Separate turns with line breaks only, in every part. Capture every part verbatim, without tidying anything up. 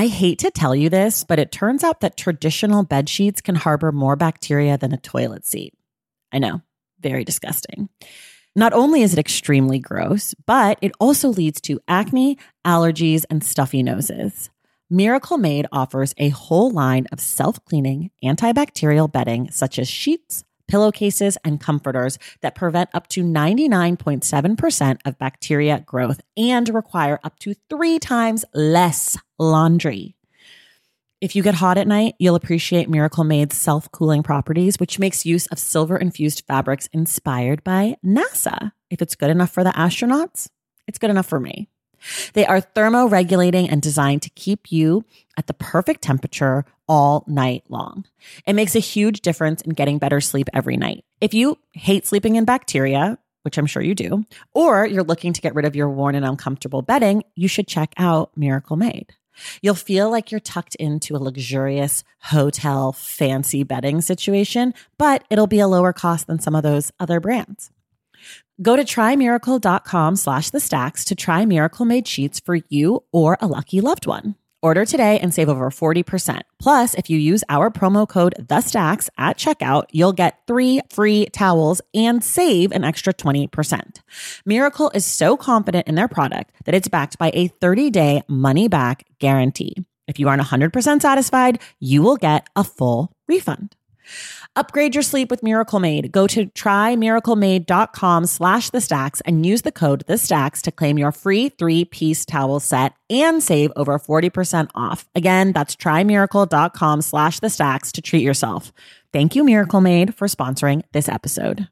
I hate to tell you this, but it turns out that traditional bed sheets can harbor more bacteria than a toilet seat. I know, very disgusting. Not only is it extremely gross, but it also leads to acne, allergies, and stuffy noses. Miracle Made offers a whole line of self-cleaning, antibacterial bedding such as sheets, pillowcases, and comforters that prevent up to ninety-nine point seven percent of bacteria growth and require up to three times less laundry. If you get hot at night, you'll appreciate Miracle Made's self-cooling properties, which makes use of silver-infused fabrics inspired by NASA. If it's good enough for the astronauts, it's good enough for me. They are thermoregulating and designed to keep you at the perfect temperature all night long. It makes a huge difference in getting better sleep every night. If you hate sleeping in bacteria, which I'm sure you do, or you're looking to get rid of your worn and uncomfortable bedding, you should check out Miracle Made. You'll feel like you're tucked into a luxurious hotel fancy bedding situation, but it'll be a lower cost than some of those other brands. Go to trymiracle.com slash the stacks to try Miracle Made sheets for you or a lucky loved one. Order today and save over forty percent. Plus, if you use our promo code THESTACKS at checkout, you'll get three free towels and save an extra twenty percent. Miracle is so confident in their product that it's backed by a thirty-day money-back guarantee. If you aren't one hundred percent satisfied, you will get a full refund. Upgrade your sleep with Miracle Made. Go to trymiraclemade.com slash the stacks and use the code the stacks to claim your free three-piece towel set and save over forty percent off. Again, that's trymiracle.com slash the stacks to treat yourself. Thank you, Miracle Made, for sponsoring this episode.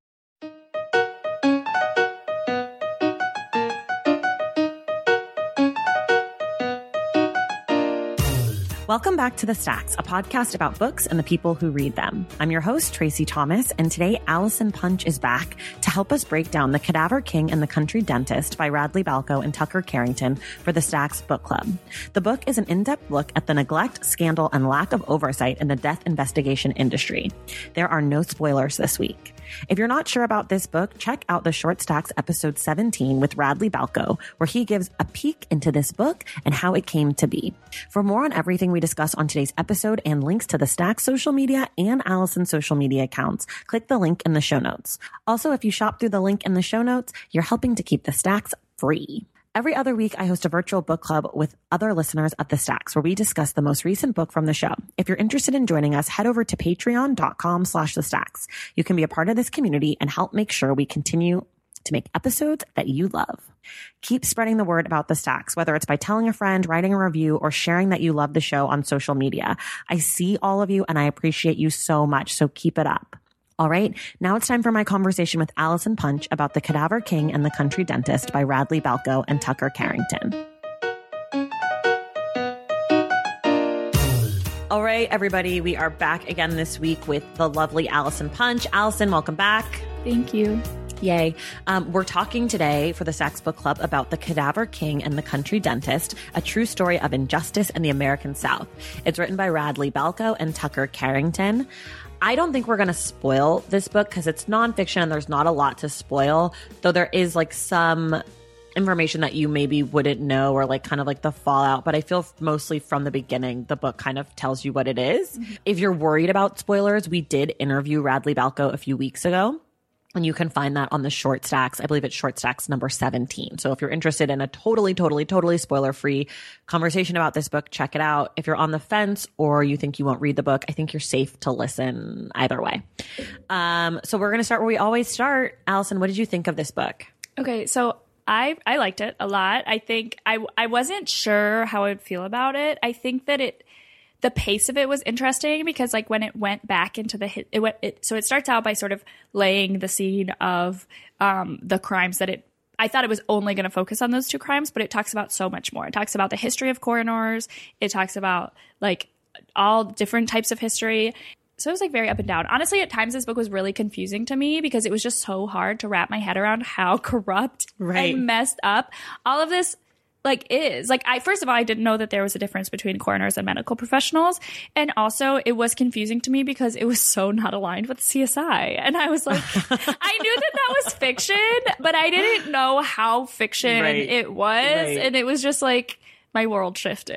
Welcome back to The Stacks, a podcast about books and the people who read them. I'm your host, Tracy Thomas, and today Allison Punch is back to help us break down The Cadaver King and the Country Dentist by Radley Balko and Tucker Carrington for the Stacks Book Club. The book is an in-depth look at the neglect, scandal, and lack of oversight in the death investigation industry. There are no spoilers this week. If you're not sure about this book, check out the Short Stacks episode seventeen with Radley Balko, where he gives a peek into this book and how it came to be. For more on everything we discuss on today's episode and links to the Stacks social media and Allison's social media accounts, click the link in the show notes. Also, if you shop through the link in the show notes, you're helping to keep the Stacks free. Every other week, I host a virtual book club with other listeners of The Stacks, where we discuss the most recent book from the show. If you're interested in joining us, head over to patreon.com slash The Stacks. You can be a part of this community and help make sure we continue to make episodes that you love. Keep spreading the word about The Stacks, whether it's by telling a friend, writing a review, or sharing that you love the show on social media. I see all of you and I appreciate you so much, so keep it up. All right, now it's time for my conversation with Allison Punch about The Cadaver King and the Country Dentist by Radley Balko and Tucker Carrington. All right, everybody, we are back again this week with the lovely Allison Punch. Allison, welcome back.
Thank you.
Yay. Um, we're talking today for the Stacks Book Club about The Cadaver King and the Country Dentist, a true story of injustice in the American South. It's written by Radley Balko and Tucker Carrington. I don't think we're going to spoil this book because it's nonfiction and there's not a lot to spoil, though there is like some information that you maybe wouldn't know or like kind of like the fallout. But I feel mostly from the beginning, the book kind of tells you what it is. Mm-hmm. If you're worried about spoilers, we did interview Radley Balko a few weeks ago. And you can find that on the Short Stacks. I believe it's Short Stacks number seventeen. So if you're interested in a totally, totally, totally spoiler-free conversation about this book, check it out. If you're on the fence or you think you won't read the book, I think you're safe to listen either way. Um, so we're going to start where we always start. Allison, what did you think of this book?
Okay, so I I liked it a lot. I think I, I wasn't sure how I would feel about it. I think that it... the pace of it was interesting because like when it went back into the it went it, so it starts out by sort of laying the scene of um, the crimes that it I thought it was only going to focus on those two crimes, but it talks about so much more. It talks about the history of coroners. It talks about like all different types of history. So it was like very up and down. Honestly, at times this book was really confusing to me because it was just so hard to wrap my head around how corrupt right. and messed up all of this like is. Like I first of all, I didn't know that there was a difference between coroners and medical professionals. And also it was confusing to me because it was so not aligned with C S I. And I was like, I knew that that was fiction, but I didn't know how fiction right. it was. Right. And it was just like my world shifted.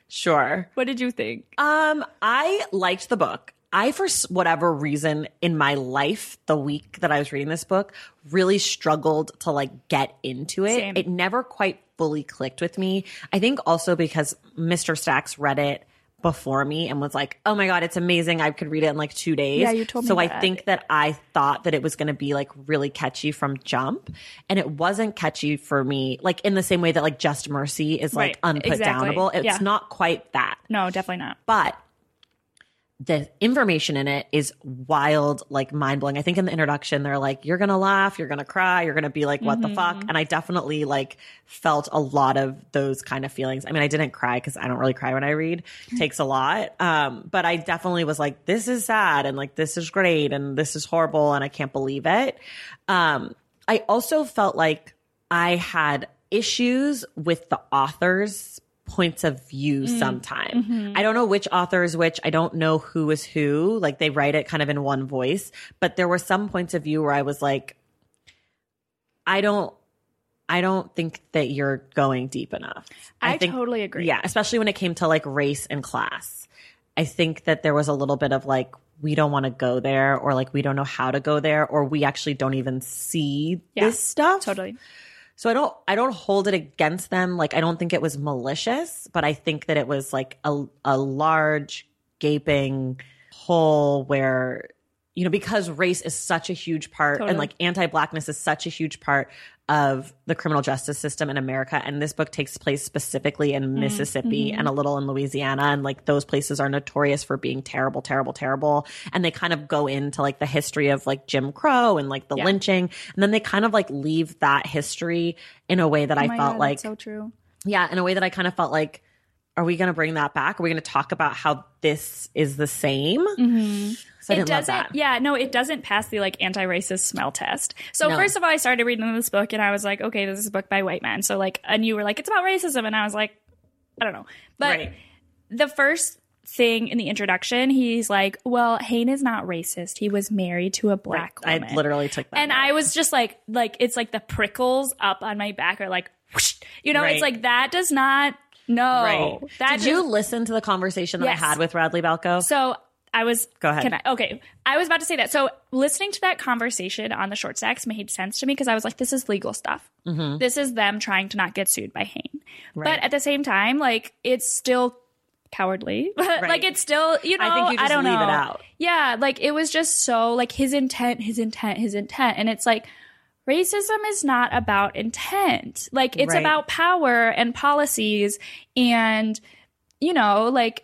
Sure.
What did you think?
Um, I liked the book. I, for whatever reason in my life, the week that I was reading this book, really struggled to like get into it.
Same.
It never quite fully clicked with me. I think also because Mister Stacks read it before me and was like, oh my God, it's amazing. I could read it in like two days.
Yeah, you told me
So
that.
I think that I thought that it was going to be like really catchy from jump. And it wasn't catchy for me, like in the same way that like Just Mercy is like
Right,
unput
exactly.
downable. It's
Yeah.
not quite that.
No, definitely not.
But the information in it is wild, like mind blowing. I think in the introduction, they're like, you're going to laugh, you're going to cry, you're going to be like, what
Mm-hmm.
the fuck? And I definitely like felt a lot of those kind of feelings. I mean, I didn't cry because I don't really cry when I read. It takes a lot. Um, but I definitely was like, this is sad and like, this is great and this is horrible and I can't believe it. Um, I also felt like I had issues with the author's points of view sometimes.
Mm-hmm.
I don't know which author is which. I don't know who is who. Like they write it kind of in one voice, but there were some points of view where I was like, I don't, I don't think that you're going deep enough.
I
think,
totally agree.
Yeah, especially when it came to like race and class. I think that there was a little bit of like, we don't want to go there, or like we don't know how to go there, or we actually don't even see
Yeah,
this stuff.
Totally.
So I don't I don't hold it against them. Like I don't think it was malicious, but I think that it was like a a large gaping hole where, you know, because race is such a huge part
Totally.
and like anti-blackness is such a huge part of the criminal justice system in America. And this book takes place specifically in Mississippi and a little in Louisiana. And like those places are notorious for being terrible, terrible, terrible. And they kind of go into like the history of like Jim Crow and like the
Yeah.
lynching. And then they kind of like leave that history in a way that I
Oh my
felt
God,
like,
that's so true.
yeah, in a way that I kind of felt like, are we going to bring that back? Are we going to talk about how this is the same?
Mm-hmm.
So I
It
didn't love
doesn't,
that.
yeah, no, it doesn't pass the like anti-racist smell test. So
No.
first of all, I started reading this book and I was like, okay, this is a book by white men. So like, and you were like, it's about racism, and I was like, I don't know. But
Right.
the first thing in the introduction, he's like, well, Hayne is not racist. He was married to a black
I
woman.
literally took that.
And
note.
I was just like, like it's like the prickles up on my back are like, whoosh. You know,
Right.
it's like that does not. No,
Right.
that
Did you listen to the conversation that
Yes.
I had with Radley Balco?
So I was.
Go ahead.
Can I, okay, I was about to say that. So listening to that conversation on the short stacks made sense to me because I was like, this is legal stuff.
Mm-hmm.
This is them trying to not get sued by Hayne.
Right.
But at the same time, like it's still cowardly. like it's still, you know,
I think you just
don't
leave
know.
it out.
Yeah, like it was just so like his intent, his intent, his intent, and it's like. Racism is not about intent. Like it's
Right.
about power and policies and, you know, like,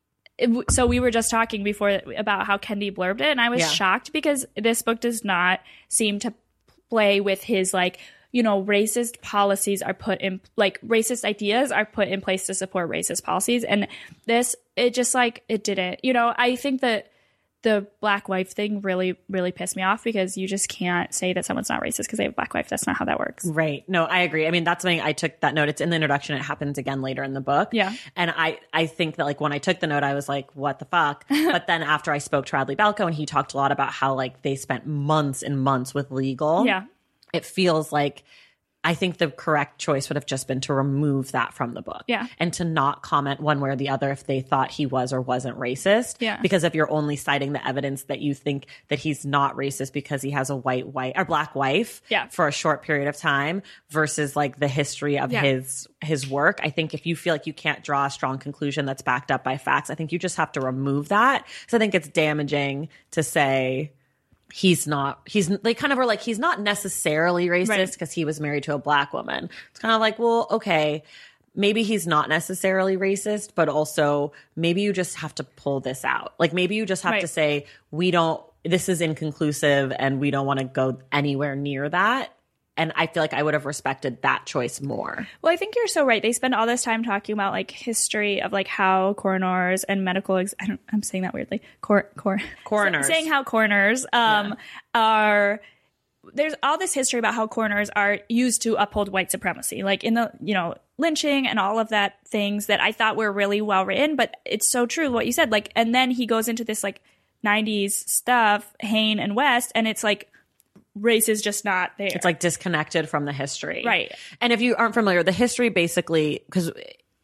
it, so we were just talking before about how Kendi blurbed it, and I was
Yeah.
shocked because this book does not seem to play with his like, you know, racist policies are put in, like racist ideas are put in place to support racist policies. And this, it just like, it didn't, you know, I think that the black wife thing really, really pissed me off because you just can't say that someone's not racist because they have a black wife. That's not how that works.
Right. No, I agree. I mean, that's something I took that note. It's in the introduction. It happens again later in the book.
Yeah.
And I, I think that like when I took the note, I was like, what the fuck? But then after I spoke to Radley Balco and he talked a lot about how like they spent months and months with legal.
Yeah.
It feels like I think the correct choice would have just been to remove that from the book.
Yeah.
And to not comment one way or the other if they thought he was or wasn't racist.
Yeah.
Because if you're only citing the evidence that you think that he's not racist because he has a white, white or black wife
Yeah.
for a short period of time versus like the history of
Yeah.
his his work. I think if you feel like you can't draw a strong conclusion that's backed up by facts, I think you just have to remove that. So I think it's damaging to say he's not, he's, they kind of were like, he's not necessarily racist because he was married to a black woman. It's kind of like, well, okay, maybe he's not necessarily racist, but also maybe you just have to pull this out. Like maybe you just have
Right.
to say, we don't, this is inconclusive and we don't want to go anywhere near that. And I feel like I would have respected that choice more.
Well, I think you're so right. They spend all this time talking about like history of like how coroners and medical, ex- I don't, I'm saying that weirdly, cor, cor,
Coroners.
saying how coroners um, are, there's all this history about how coroners are used to uphold white supremacy, like in the, you know, lynching and all of that things that I thought were really well written, but it's so true what you said. Like, and then he goes into this like nineties stuff, Hayne and West, and it's like, race is just not there.
It's like disconnected from the history.
Right.
And if you aren't familiar, the history basically, because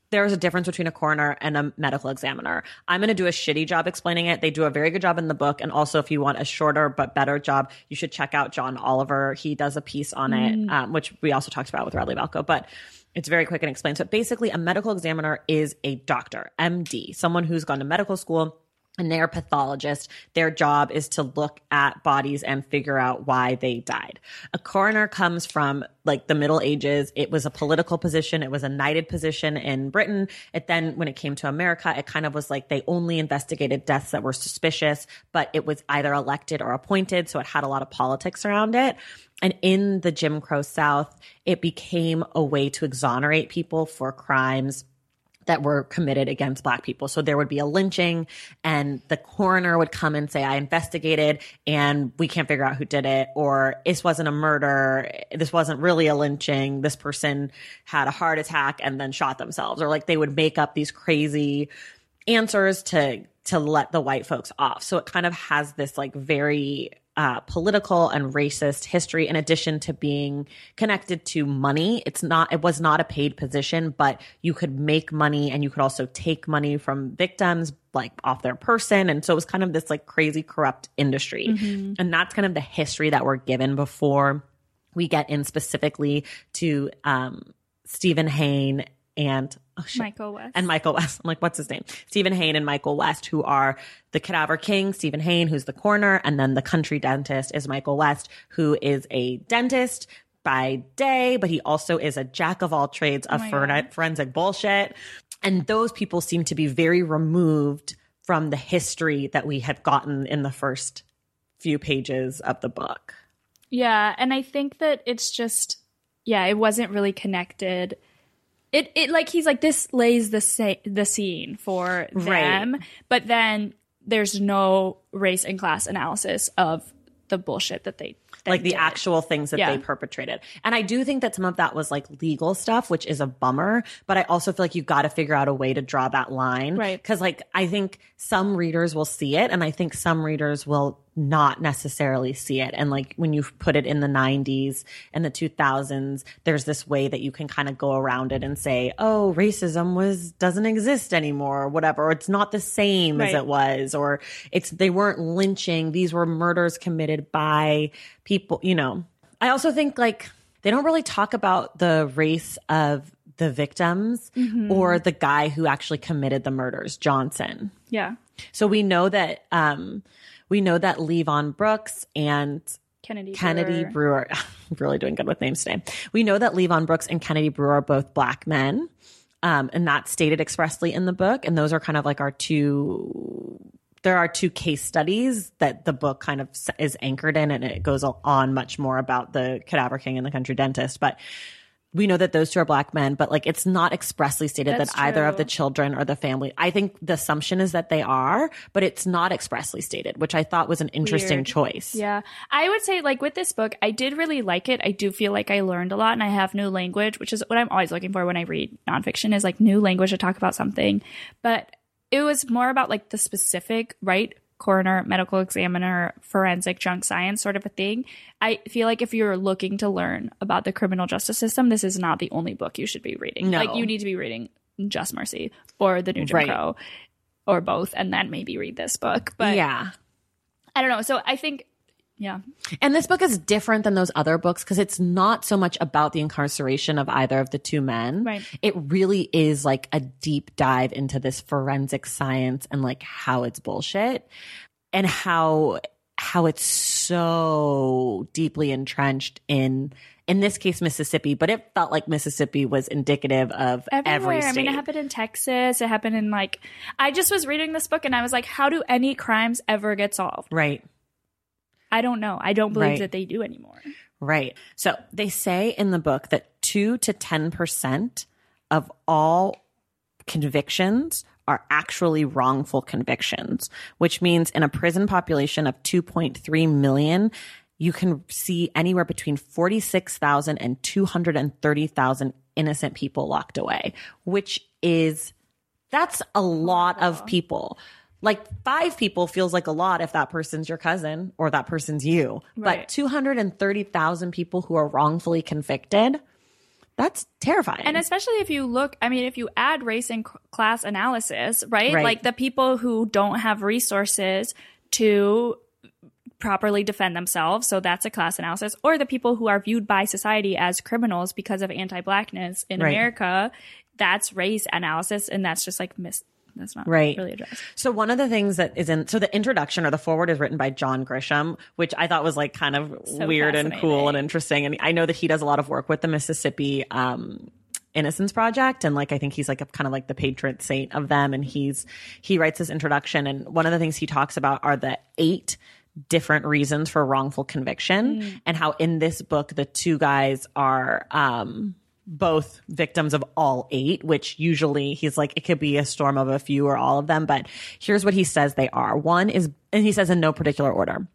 there's a difference between a coroner and a medical examiner. I'm going to do a shitty job explaining it. They do a very good job in the book. And also, if you want a shorter but better job, you should check out John Oliver. He does a piece on it, mm. um, which we also talked about with Radley Balco. But it's very quick and explained. So basically, a medical examiner is a doctor, M D, someone who's gone to medical school. And they're a pathologist. Their job is to look at bodies and figure out why they died. A coroner comes from like the Middle Ages. It was a political position. It was a knighted position in Britain. It then, when it came to America, it kind of was like they only investigated deaths that were suspicious, but it was either elected or appointed. So it had a lot of politics around it. And in the Jim Crow South, it became a way to exonerate people for crimes that were committed against Black people. So there would be a lynching and the coroner would come and say, I investigated and we can't figure out who did it, or this wasn't a murder. This wasn't really a lynching. This person had a heart attack and then shot themselves. Or like they would make up these crazy answers to, to let the white folks off. So it kind of has this like very Uh, political and racist history, in addition to being connected to money. It's not, it was not a paid position, but you could make money and you could also take money from victims, like off their person. And so it was kind of this like crazy corrupt industry. Mm-hmm. And that's kind of the history that we're given before we get in specifically to um, Stephen Hayne and oh shit.
Michael West.
And Michael West. I'm like, what's his name? Stephen Hayne and Michael West, who are the cadaver king. Stephen Hayne, who's the coroner, and then the country dentist is Michael West, who is a dentist by day, but he also is a jack of all trades of
oh
for- forensic bullshit. And those people seem to be very removed from the history that we have gotten in the first few pages of the book.
Yeah, and I think that it's just, yeah, it wasn't really connected. It it like he's like this lays the sa- the scene for them, right. But then there's no race and class analysis of the bullshit that they, they
like the
did.
actual things that yeah. they perpetrated. And I do think that some of that was like legal stuff, which is a bummer. But I also feel like you got to figure out a way to draw that line,
right?
Because like I think some readers will see it, and I think some readers will not necessarily see it. And like when you put it in the nineties and the two thousands, there's this way that you can kind of go around it and say, oh, racism was doesn't exist anymore, or whatever. Or it's not the same right. as it was, or it's they weren't lynching. These were murders committed by people, you know. I also think like they don't really talk about the race of the victims mm-hmm. or the guy who actually committed the murders, Johnson.
Yeah.
So we know that um We know that Levon Brooks and
Kennedy,
Kennedy
Brewer.
Brewer, I'm really doing good with names today. We know that Levon Brooks and Kennedy Brewer are both Black men. Um, and that's stated expressly in the book. And those are kind of like our two, there are two case studies that the book kind of is anchored in. And it goes on much more about the cadaver king and the country dentist. But we know that those two are Black men, but like it's not expressly stated
That's
that either
true.
of the children or the family. I think the assumption is that they are, but it's not expressly stated, which I thought was an interesting
Weird.
choice.
Yeah. I would say like with this book, I did really like it. I do feel like I learned a lot and I have new language, which is what I'm always looking for when I read nonfiction is like new language to talk about something. But it was more about like the specific, right? Coroner, medical examiner, forensic, junk science sort of a thing. I feel like if you're looking to learn about the criminal justice system, this is not the only book you should be reading.
No.
Like you need to be reading Just Mercy or The New Jim
right.
Crow or both, and then maybe read this book. But
yeah,
I don't know. So I think, yeah.
And this book is different than those other books because it's not so much about the incarceration of either of the two men.
Right.
It really is like a deep dive into this forensic science and like how it's bullshit and how how it's so deeply entrenched in in this case Mississippi, but it felt like Mississippi was indicative of
Everywhere.
every state.
I mean, it happened in Texas. It happened in like I just was reading this book and I was like, how do any crimes ever get solved?
Right.
I don't know. I don't believe
Right.
that they do anymore.
Right. So they say in the book that two to ten percent of all convictions are actually wrongful convictions, which means in a prison population of two point three million, you can see anywhere between forty-six thousand and two hundred thirty thousand innocent people locked away, which is, that's a lot of people. Like five people feels like a lot if that person's your cousin or that person's you.
Right.
But two hundred thirty thousand people who are wrongfully convicted, That's terrifying.
And especially if you look, I mean, if you add race and c- class analysis, right?
Right.
Like the people who don't have resources to properly defend themselves, so that's a class analysis, or the people who are viewed by society as criminals because of anti-blackness in
Right.
America, that's race analysis, and that's just like mis- that's not
Right.
really addressed.
So one of the things that is in, so the introduction or the foreword is written by John Grisham, which I thought was like kind of
So
weird and cool
fascinating.
and interesting. And I know that he does a lot of work with the Mississippi um, Innocence Project. And like, I think he's like a kind of like the patron saint of them. And he's, he writes this introduction. And one of the things he talks about are the eight different reasons for wrongful conviction
Mm.
and how in this book, the two guys are, um, both victims of all eight, which usually he's like, it could be a storm of a few or all of them. But here's what he says they are. One is, and he says in no particular order.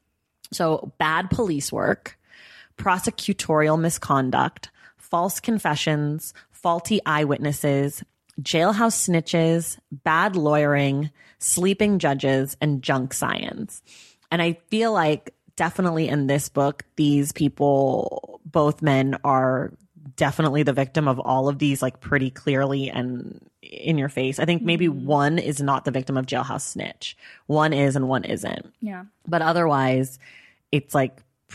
So bad police work, prosecutorial misconduct, false confessions, faulty eyewitnesses, jailhouse snitches, bad lawyering, sleeping judges, and junk science. And I feel like definitely in this book, these people, both men, are definitely the victim of all of these, like pretty clearly and in your face. I think maybe
Mm-hmm.
one is not the victim of jailhouse snitch. One is and one isn't.
Yeah.
But otherwise, it's like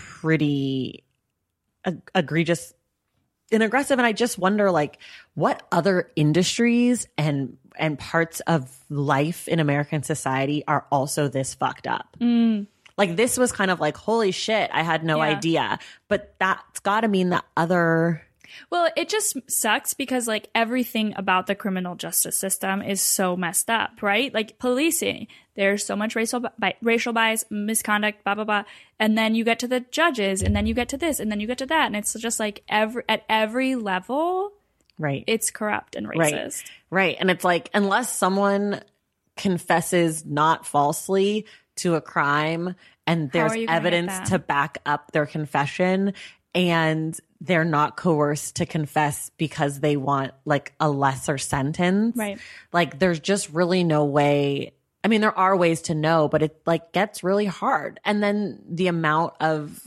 pretty eg- egregious and aggressive. And I just wonder, like, what other industries and and parts of life in American society are also this fucked up?
Mm.
Like, this was kind of like, holy shit, I had no
Yeah.
idea. But that's got to mean that other.
Well, it just sucks because like everything about the criminal justice system is so messed up, right? Like policing, there's so much racial bi- racial bias, misconduct, blah blah blah, and then you get to the judges, and then you get to this, and then you get to that, and it's just like every at every level,
Right.
it's corrupt and
Right.
racist.
Right. And it's like, unless someone confesses not falsely to a crime and there's
are you gonna get
evidence
that?
to back up their confession and they're not coerced to confess because they want like a lesser sentence.
Right.
Like, there's just really no way. I mean, there are ways to know, but it like gets really hard. And then the amount of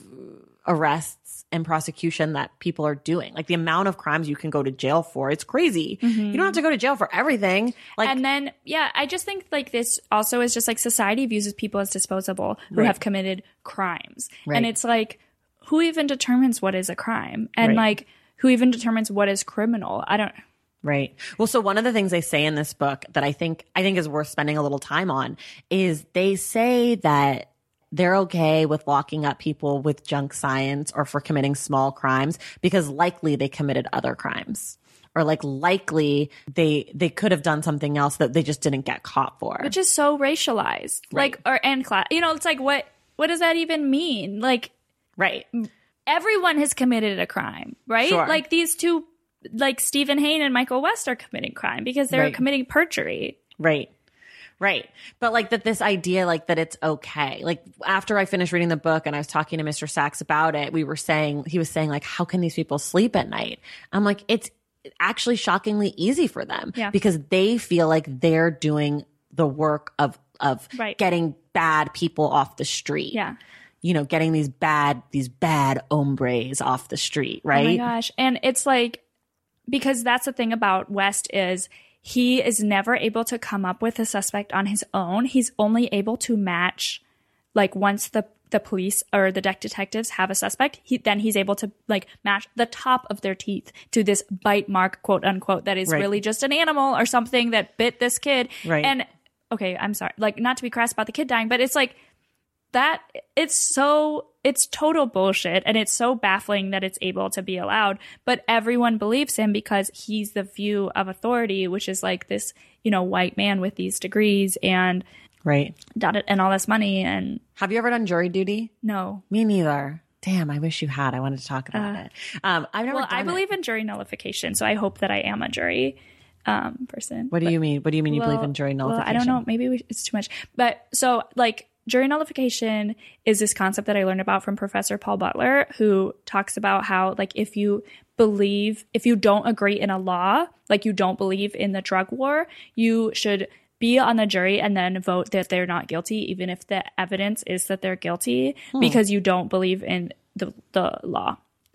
arrests and prosecution that people are doing, like the amount of crimes you can go to jail for, it's crazy. You don't have to go to jail for everything. Like,
And then, yeah, I just think like this also is just like society views people as disposable who
Right.
have committed crimes.
Right.
And it's like, who even determines what is a crime? And
Right.
like, who even determines what is criminal? I don't.
right. Well, so one of the things they say in this book that I think I think is worth spending a little time on is they say that they're okay with locking up people with junk science or for committing small crimes because likely they committed other crimes. Or like likely they they could have done something else that they just didn't get caught for.
Which is so racialized.
Right.
Like, or and class. You know, it's like, what what does that even mean? Like,
Right.
everyone has committed a crime, right?
Sure.
Like these two, like Stephen Hain and Michael West are committing crime because they're
Right.
committing perjury.
Right. Right. But like that this idea like that it's okay. Like after I finished reading the book and I was talking to Mister Sachs about it, we were saying, he was saying like, how can these people sleep at night? I'm like, it's actually shockingly easy for them
Yeah.
because they feel like they're doing the work of, of
Right.
getting bad people off the street.
Yeah.
You know, getting these bad, these bad hombres off the street.
Oh my
Right.
gosh. And it's like, because that's the thing about West is he is never able to come up with a suspect on his own. He's only able to match, like once the the police or the deck detectives have a suspect, he, then he's able to like match the top of their teeth to this bite mark, quote unquote, that is
Right.
really just an animal or something that bit this kid.
Right.
And okay, I'm sorry, like not to be crass about the kid dying, but it's like that it's so it's total bullshit, and it's so baffling that it's able to be allowed, but everyone believes him because he's the view of authority, which is like this, you know, white man with these degrees and
Right.
dot and all this money. And
Have you ever done jury duty?
no,
Me neither. Damn, I wish you had. I wanted to talk about it. Um, I've never
well,
done
I
it.
believe in jury nullification, so I hope that I am a jury um person.
What do you mean? What do you mean you
Well-
believe in jury nullification?
Well, I don't know. Maybe we, it's too much. But so, like, jury nullification is this concept that I learned about from Professor Paul Butler, who talks about how, like, if you believe, if you don't agree in a law, like you don't believe in the drug war, you should be on the jury and then vote that they're not guilty, even if the evidence is that they're guilty,
Hmm.
because you don't believe in the, the law.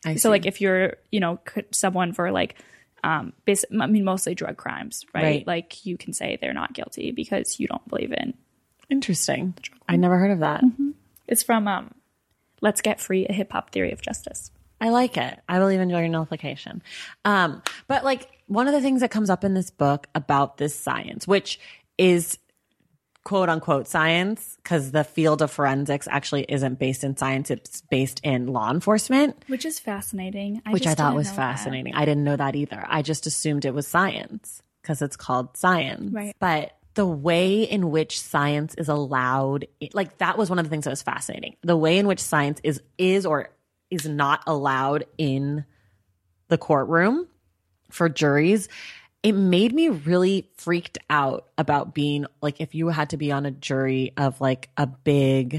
I
So
see.
like if you're, you know, c- someone for like, um, bas- I mean, mostly drug crimes, right?
Right.
Like you can say they're not guilty because you don't believe in.
Interesting. I never heard of that.
Mm-hmm. It's from um, Let's Get Free, a hip hop theory of justice.
I like it. I believe in your nullification. Um, but like one of the things that comes up in this book about this science, which is quote unquote science, because the field of forensics actually isn't based in science. It's based in law enforcement.
Which is fascinating. I
which
just
I thought
didn't
was
know
fascinating.
that.
I didn't know that either. I just assumed it was science because it's called science.
Right.
But the way in which science is allowed, like that was one of the things that was fascinating. The way in which science is is or is not allowed in the courtroom for juries, it made me really freaked out about being like, if you had to be on a jury of like a big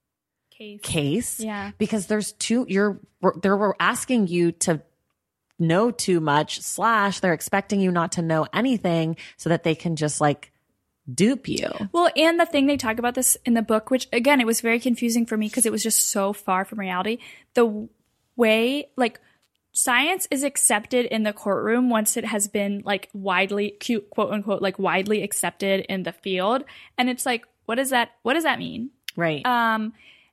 Case.
case,
Yeah.
because there's two, you're, they're asking you to know too much, slash, they're expecting you not to know anything so that they can just like dupe you.
Well, and the thing they talk about this in the book, which again, it was very confusing for me because it was just so far from reality. The way, like, science is accepted in the courtroom once it has been like widely, cute, quote unquote, like widely accepted in the field. And it's like, what does that, what does that mean?
Right.
Um,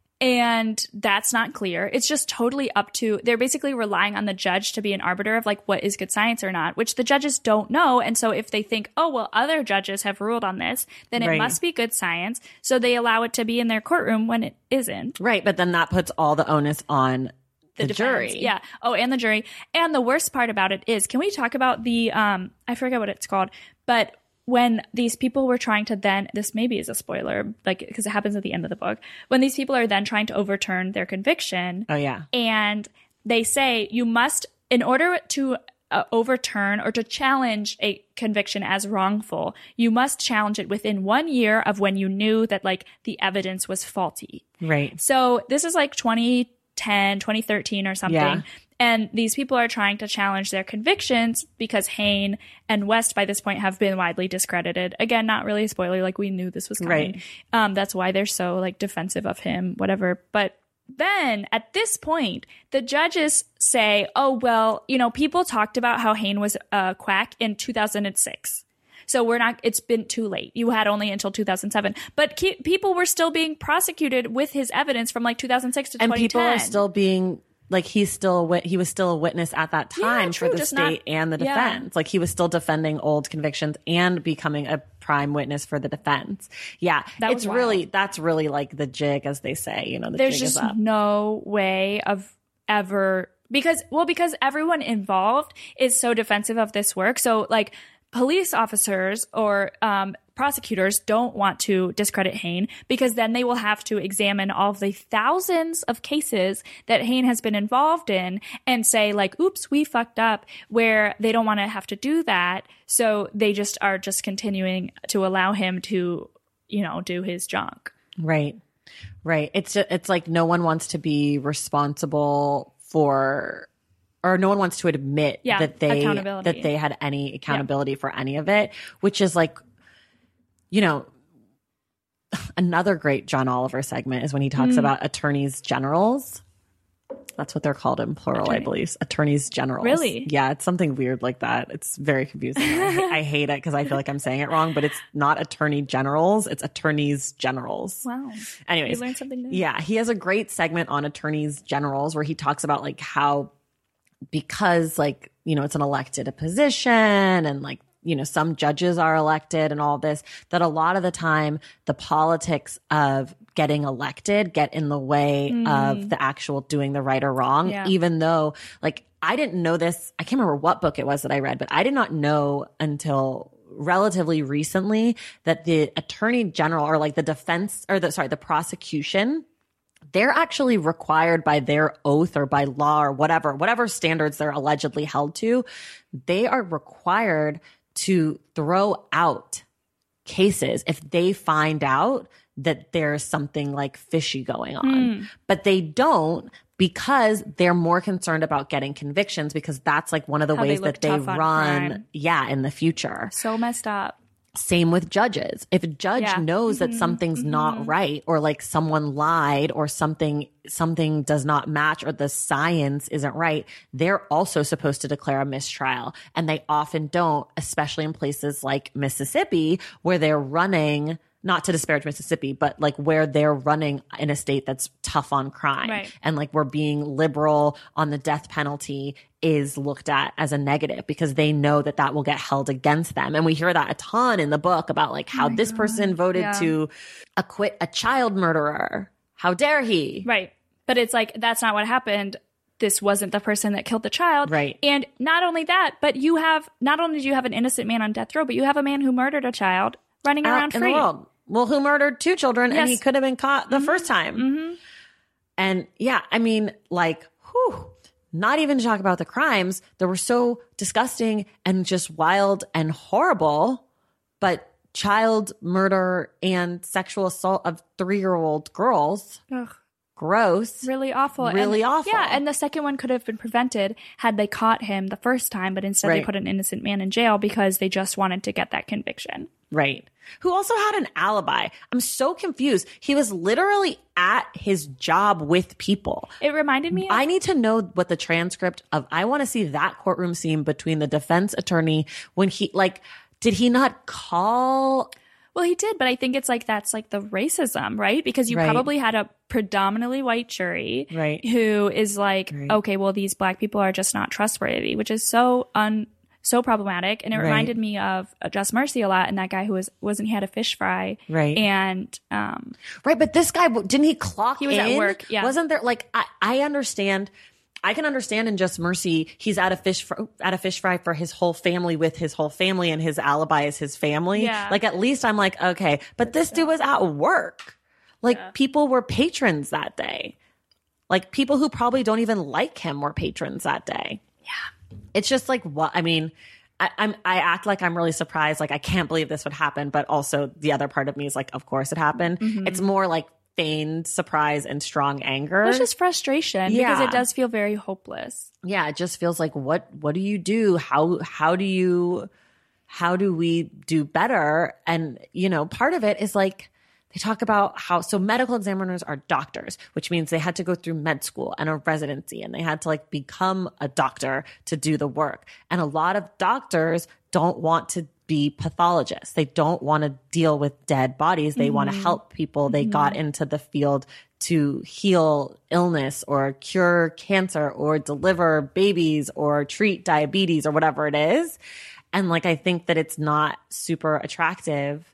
and that's not clear. It's just totally up to, they're basically relying on the judge to be an arbiter of like what is good science or not, which the judges don't know. And so if they think, oh, well, other judges have ruled on this, then it
Right.
must be good science. So they allow it to be in their courtroom when it isn't.
Right. But then that puts all the onus on the,
defense.
jury.
Yeah. Oh, and the jury. And the worst part about it is, can we talk about the, um, I forget what it's called, but when these people were trying to then, this maybe is a spoiler, like, because it happens at the end of the book, when these people are then trying to overturn their conviction.
Oh, yeah.
And they say you must, in order to uh, overturn or to challenge a conviction as wrongful, you must challenge it within one year of when you knew that like the evidence was faulty.
Right.
So this is like twenty ten, twenty thirteen or something.
Yeah.
And these people are trying to challenge their convictions because Hain and West by this point have been widely discredited. Again, not really a spoiler, like we knew this was coming.
Right.
Um, that's why they're so like defensive of him, whatever. But then at this point, the judges say, oh, well, you know, people talked about how Hain was a quack in two thousand six. So we're not, it's been too late. You had only until two thousand seven. But ke- people were still being prosecuted with his evidence from like two thousand six to
And
twenty ten.
people are still being like, he's still a wit- he was still a witness at that time
Yeah,
for
true,
the
just
state
not-
and the
yeah.
defense. Like he was still defending old convictions and becoming a prime witness for the defense. Yeah.
That
it's
was
really,
wild.
that's really like the jig, as they say, you know, the
There's
jig
just
is up.
no way of ever, because, well, because everyone involved is so defensive of this work. So like police officers or um, prosecutors don't want to discredit Hain because then they will have to examine all of the thousands of cases that Hain has been involved in and say like, oops, we fucked up, where they don't want to have to do that. So they just are just continuing to allow him to, you know, do his junk.
Right. Right. It's just, it's like no one wants to be responsible for, or no one wants to admit
Yeah,
that they
accountability.
that they had any accountability for any of it, which is like, you know, another great John Oliver segment is when he talks
Mm.
about attorneys generals. That's what they're called in plural,
Attorney.
I believe. Attorneys generals.
Really?
Yeah, it's something weird like that. It's very confusing. I, ha- I hate it because I feel like I'm saying it wrong, but it's not attorney generals. It's attorneys generals.
Wow.
Anyways,
You learned something new.
yeah, he has a great segment on attorneys generals where he talks about like how, because like, you know, it's an elected position and like, you know, some judges are elected and all this, that a lot of the time the politics of getting elected get in the way of the actual doing the right or wrong,
Yeah.
even though like I didn't know this. I can't remember what book it was that I read, but I did not know until relatively recently that the attorney general or like the defense or the, sorry, the prosecution, they're actually required by their oath or by law or whatever, whatever standards they're allegedly held to, they are required to throw out cases if they find out that there's something like fishy going on. But they don't because they're more concerned about getting convictions because that's like one of the
How they
ways
look
that they
tough on
run,
crime.
yeah, in the future.
So messed up.
Same with judges. If a judge
Yeah.
knows that something's not right, or like someone lied, or something something does not match, or the science isn't right, they're also supposed to declare a mistrial. And they often don't, especially in places like Mississippi, where they're running, not to disparage Mississippi, but like where they're running in a state that's tough on crime.
Right.
And like where being liberal on the death penalty is looked at as a negative, because they know that that will get held against them. And we hear that a ton in the book about like how this person voted
Yeah.
to acquit a child murderer. How dare he?
Right. But it's like, that's not what happened. This wasn't the person that killed the child.
Right.
And not only that, but you have, not only do you have an innocent man on death row, but you have a man who murdered a child running
Out
around
in
free.
the world. Well, who murdered two children and
Yes.
he could have been caught the first time.
Mm-hmm.
And yeah, I mean, like, whew, not even to talk about the crimes that were so disgusting and just wild and horrible, but child murder and sexual assault of three-year-old girls.
Ugh.
Gross.
Really awful.
Really
and,
awful.
Yeah, and the second one could have been prevented had they caught him the first time, but instead
Right.
they put an innocent man in jail because they just wanted to get that conviction.
Right. Who also had an alibi. I'm so confused. He was literally at his job with people.
It reminded me of,
I need to know what the transcript of, I want to see that courtroom scene between the defense attorney when he, like, did he not call?
well, he did, but I think it's like that's like the racism, right? Because you
Right.
probably had a predominantly white jury
Right.
who is like,
Right.
okay, well, these black people are just not trustworthy, which is so un so problematic. And it
Right.
reminded me of uh, Just Mercy a lot, and that guy who was wasn't he had a fish fry,
Right.
And um,
Right, but this guy, didn't he clock
He was
in?
at work, yeah.
Wasn't there, like, I, I understand, I can understand in Just Mercy, he's at a fish fr- at a fish fry for his whole family with his whole family, and his alibi is his family.
Yeah.
Like, at least I'm like, okay, but this dude was at work. Like, people were patrons that day. Like, people who probably don't even like him were patrons that day.
yeah,
It's just like, what, I mean, I, I'm, I act like I'm really surprised. Like, I can't believe this would happen. But also the other part of me is like, of course it happened.
Mm-hmm.
It's more like feigned surprise and strong anger.
it's just frustration
Yeah.
because it does feel very hopeless.
Yeah. It just feels like, what, what do you do? How, how do you, how do we do better? And, you know, part of it is like, they talk about how, so medical examiners are doctors, which means they had to go through med school and a residency, and they had to like become a doctor to do the work. And a lot of doctors don't want to be pathologists. They don't want to deal with dead bodies. They want to help people. They got into the field to heal illness or cure cancer or deliver babies or treat diabetes or whatever it is. And like, I think that it's not super attractive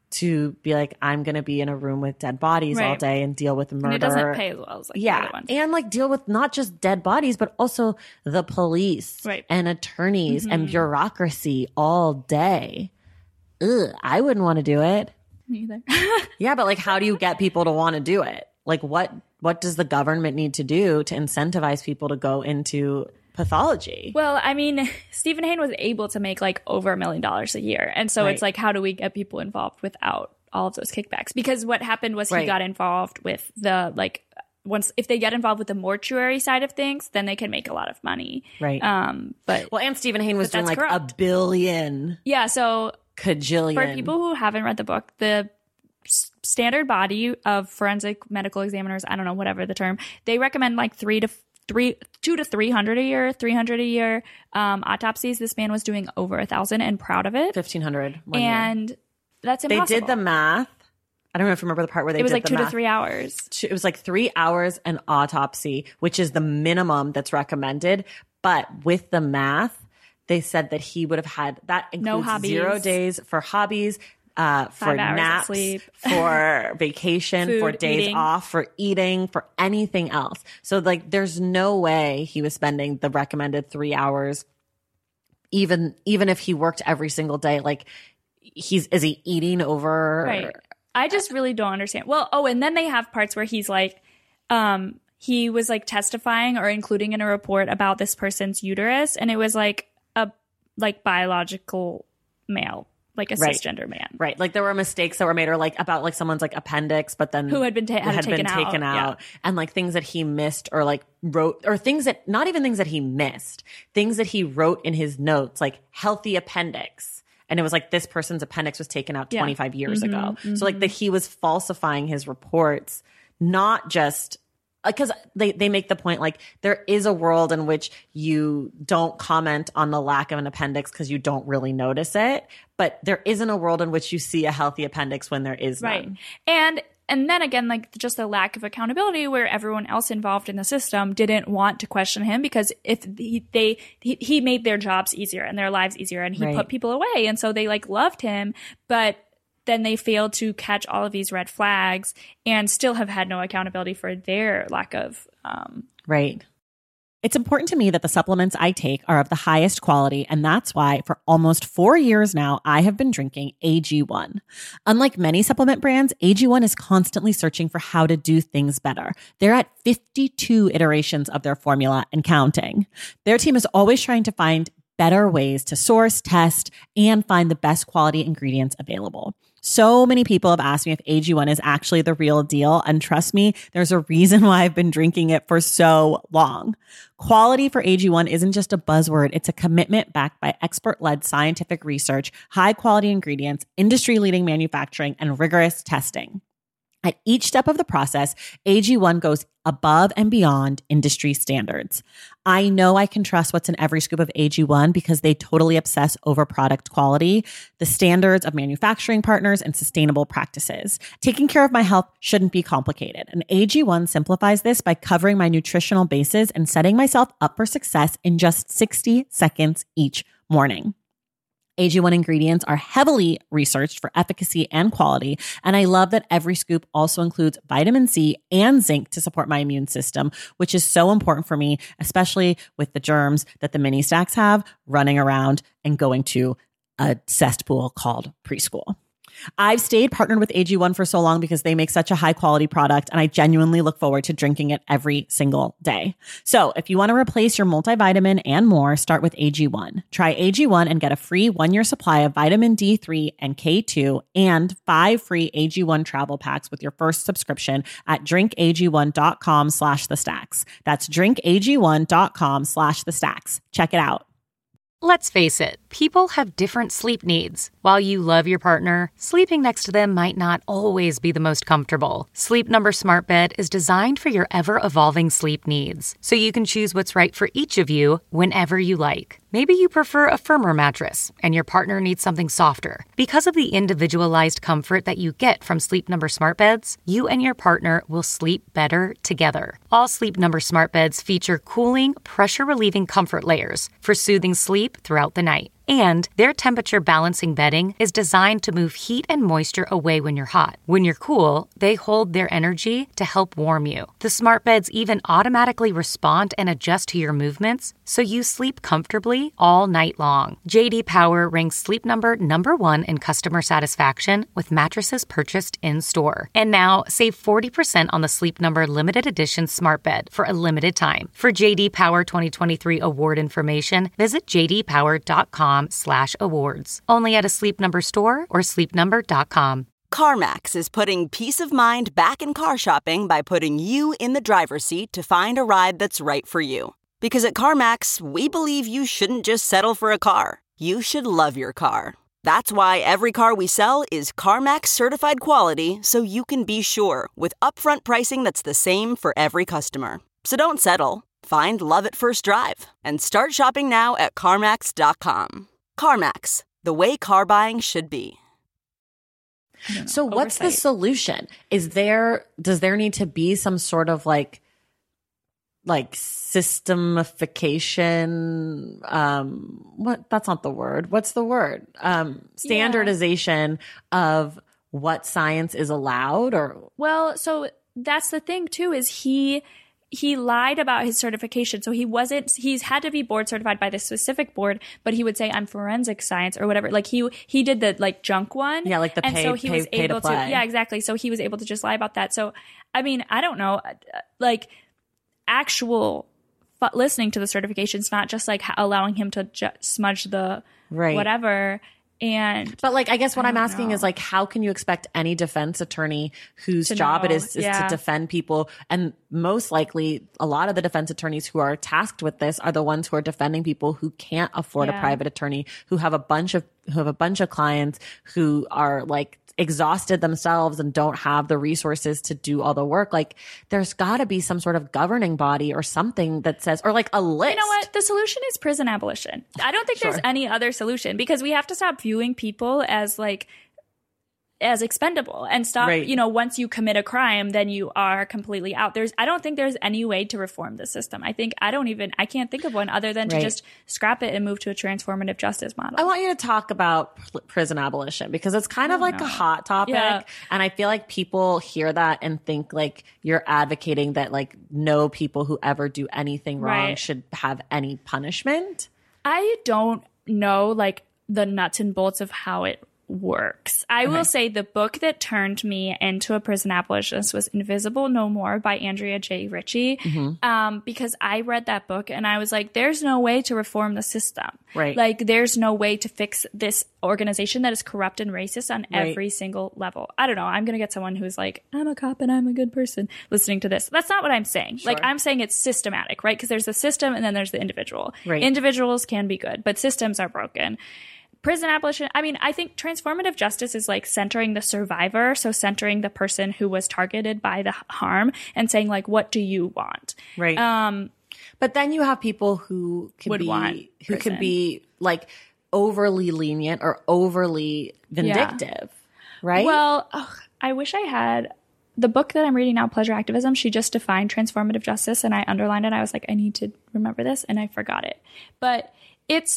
to be like, I'm going to be in a room with dead bodies all
Right.
day and deal with murder.
And it doesn't pay as well as like the
Yeah.
other ones.
And like deal with not just dead bodies, but also the police
Right.
and attorneys and bureaucracy all day. Ugh, I wouldn't want to do it.
Me either.
Yeah, but like, how do you get people to want to do it? Like, what what does the government need to do to incentivize people to go into pathology?
Well, I mean, Stephen Hain was able to make like over a million dollars a year. And so
Right.
it's like, how do we get people involved without all of those kickbacks? Because what happened was he
Right.
got involved with the like, once if they get involved with the mortuary side of things, then they can make a lot of money.
Right.
Um, but
Well, and Stephen Hain was
But
doing
that's
like
corrupt.
a billion,
yeah, so
cajillion.
for people who haven't read the book, the s- standard body of forensic medical examiners, I don't know, whatever the term, they recommend like three to f- three, two to three hundred a year, three hundred a year um, autopsies. This man was doing over a thousand and proud of it.
fifteen hundred one year.
And that's
They
impossible.
did the math. I don't know if you remember the part where they
It was
did
like
the
two
math.
to three hours.
Two- It was like three hours an autopsy, which is the minimum that's recommended. But with the math, they said that he would have had that includes
hobbies.
zero days for hobbies, uh, for
Five hours of
naps,
sleep.
for vacation, for
Food,
days
eating.
off, for eating, for anything else. So like, there's no way he was spending the recommended three hours. Even even if he worked every single day, like he's is he eating over?
Right. I just really don't understand. Well, oh, and then they have parts where he's like, um, he was like testifying or including in a report about this person's uterus, and it was like a like biological male, like a
Right.
cisgender man.
Right. Like there were mistakes that were made or like about like someone's like appendix, but then
Who had been ta- had it
been
taken out.
taken out and like things that he missed or like wrote or things that not even things that he missed, things that he wrote in his notes, like healthy appendix. And it was like this person's appendix was taken out
Yeah.
twenty-five years
Mhm,
ago.
mhm.
So like that he was falsifying his reports, not just because they, they make the point like there is a world in which you don't comment on the lack of an appendix because you don't really notice it. But there isn't a world in which you see a healthy appendix when there is
Right.
none.
And and then again, like just the lack of accountability where everyone else involved in the system didn't want to question him because if he, they he, he made their jobs easier and their lives easier and he
Right.
put people away. And so they like loved him, but then they failed to catch all of these red flags and still have had no accountability for their lack of um
Right. It's important to me that the supplements I take are of the highest quality, and that's why for almost four years now, I have been drinking A G one. Unlike many supplement brands, A G one is constantly searching for how to do things better. They're at fifty-two iterations of their formula and counting. Their team is always trying to find better ways to source, test, and find the best quality ingredients available. So many people have asked me if A G one is actually the real deal. And trust me, there's a reason why I've been drinking it for so long. Quality for A G one isn't just a buzzword. It's a commitment backed by expert-led scientific research, high-quality ingredients, industry-leading manufacturing, and rigorous testing. At each step of the process, A G one goes above and beyond industry standards. I know I can trust what's in every scoop of A G one because they totally obsess over product quality, the standards of manufacturing partners, and sustainable practices. Taking care of my health shouldn't be complicated, and A G one simplifies this by covering my nutritional bases and setting myself up for success in just sixty seconds each morning. A G one ingredients are heavily researched for efficacy and quality, and I love that every scoop also includes vitamin C and zinc to support my immune system, which is so important for me, especially with the germs that the mini stacks have running around and going to a cesspool called preschool. I've stayed partnered with A G one for so long because they make such a high quality product, and I genuinely look forward to drinking it every single day. So if you want to replace your multivitamin and more, start with A G one. Try A G one and get a free one-year supply of vitamin D three and K two and five free A G one travel packs with your first subscription at drinkag1.com slash the stacks. That's drinkag1.com slash the stacks. Check it out.
Let's face it, people have different sleep needs. While you love your partner, sleeping next to them might not always be the most comfortable. Sleep Number Smart Bed is designed for your ever-evolving sleep needs, so you can choose what's right for each of you whenever you like. Maybe you prefer a firmer mattress and your partner needs something softer. Because of the individualized comfort that you get from Sleep Number Smart Beds, you and your partner will sleep better together. All Sleep Number Smart Beds feature cooling, pressure-relieving comfort layers for soothing sleep throughout the night. And their temperature balancing bedding is designed to move heat and moisture away when you're hot. When you're cool, they hold their energy to help warm you. The smart beds even automatically respond and adjust to your movements, so you sleep comfortably all night long. J D Power ranks Sleep Number number one in customer satisfaction with mattresses purchased in-store. And now, save forty percent on the Sleep Number limited edition smart bed for a limited time. For J D Power twenty twenty-three award information, visit j d power dot com slash awards. Only at a Sleep Number store or sleep number dot com.
CarMax is putting peace of mind back in car shopping by putting you in the driver's seat to find a ride that's right for you. Because at CarMax, we believe you shouldn't just settle for a car. You should love your car. That's why every car we sell is CarMax certified quality, so you can be sure with upfront pricing that's the same for every customer. So don't settle. Find love at first drive and start shopping now at CarMax dot com. CarMax, the way car buying should be.
So what's the
Oversight.
solution? Is there, does there need to be some sort of like, like systemification? Um, what, that's not the word. What's the word? Um, standardization of what science is allowed or?
Well, so that's the thing too, is he he lied about his certification. So he wasn't, he's had to be board certified by this specific board, but he would say I'm forensic science or whatever. Like he, he did the like junk one.
Yeah, like the
and
pay-
so he
pay-
was
pay to
able to,
play.
yeah, exactly. So he was able to just lie about that. So, I mean, I don't know, like actual f- listening to the certifications, not just like h- allowing him to ju- smudge the
Right.
whatever. And
But like, I guess what
I
I'm
don't
asking
know.
is like, how can you expect any defense attorney whose
To
job it
know,
is, is
yeah.
to defend people? And most likely a lot of the defense attorneys who are tasked with this are the ones who are defending people who can't afford a
Yeah.
private attorney, who have a bunch of, who have a bunch of clients who are like exhausted themselves and don't have the resources to do all the work. Like there's gotta be some sort of governing body or something that says, or like a list.
You know what? The solution is prison abolition. I don't think
Sure.
there's any other solution because we have to stop viewing people as like as expendable and stop,
Right.
you know, once you commit a crime, then you are completely out. There's, I don't think there's any way to reform the system. I think, I don't even, I can't think of one other than to
Right.
just scrap it and move to a transformative justice model.
I want you to talk about pl- prison abolition because it's kind of like a hot topic.
Yeah.
And I feel like people hear that and think like you're advocating that like no people who ever do anything wrong
Right.
should have any punishment.
I don't know like the nuts and bolts of how it works. I will say the book that turned me into a prison abolitionist was Invisible No More by Andrea J. Ritchie.
Mm-hmm.
Um, because I read that book and I was like, there's no way to reform the system.
Right.
Like there's no way to fix this organization that is corrupt and racist on
Right.
every single level. I don't know. I'm going to get someone who's like, I'm a cop and I'm a good person listening to this. That's not what I'm saying. Like I'm saying it's systematic, right? Because there's the system and then there's the individual.
Right.
Individuals can be good, but systems are broken. Prison abolition, I mean, I think transformative justice is like centering the survivor, so centering the person who was targeted by the harm and saying like, what do you want?
Right.
Um,
But then you have people who can
Would
be
want
who
prison.
can be like overly lenient or overly vindictive, right?
Well, ugh, I wish I had the book that I'm reading now, Pleasure Activism. She just defined transformative justice and I underlined it. I was like, I need to remember this and I forgot it. But it's,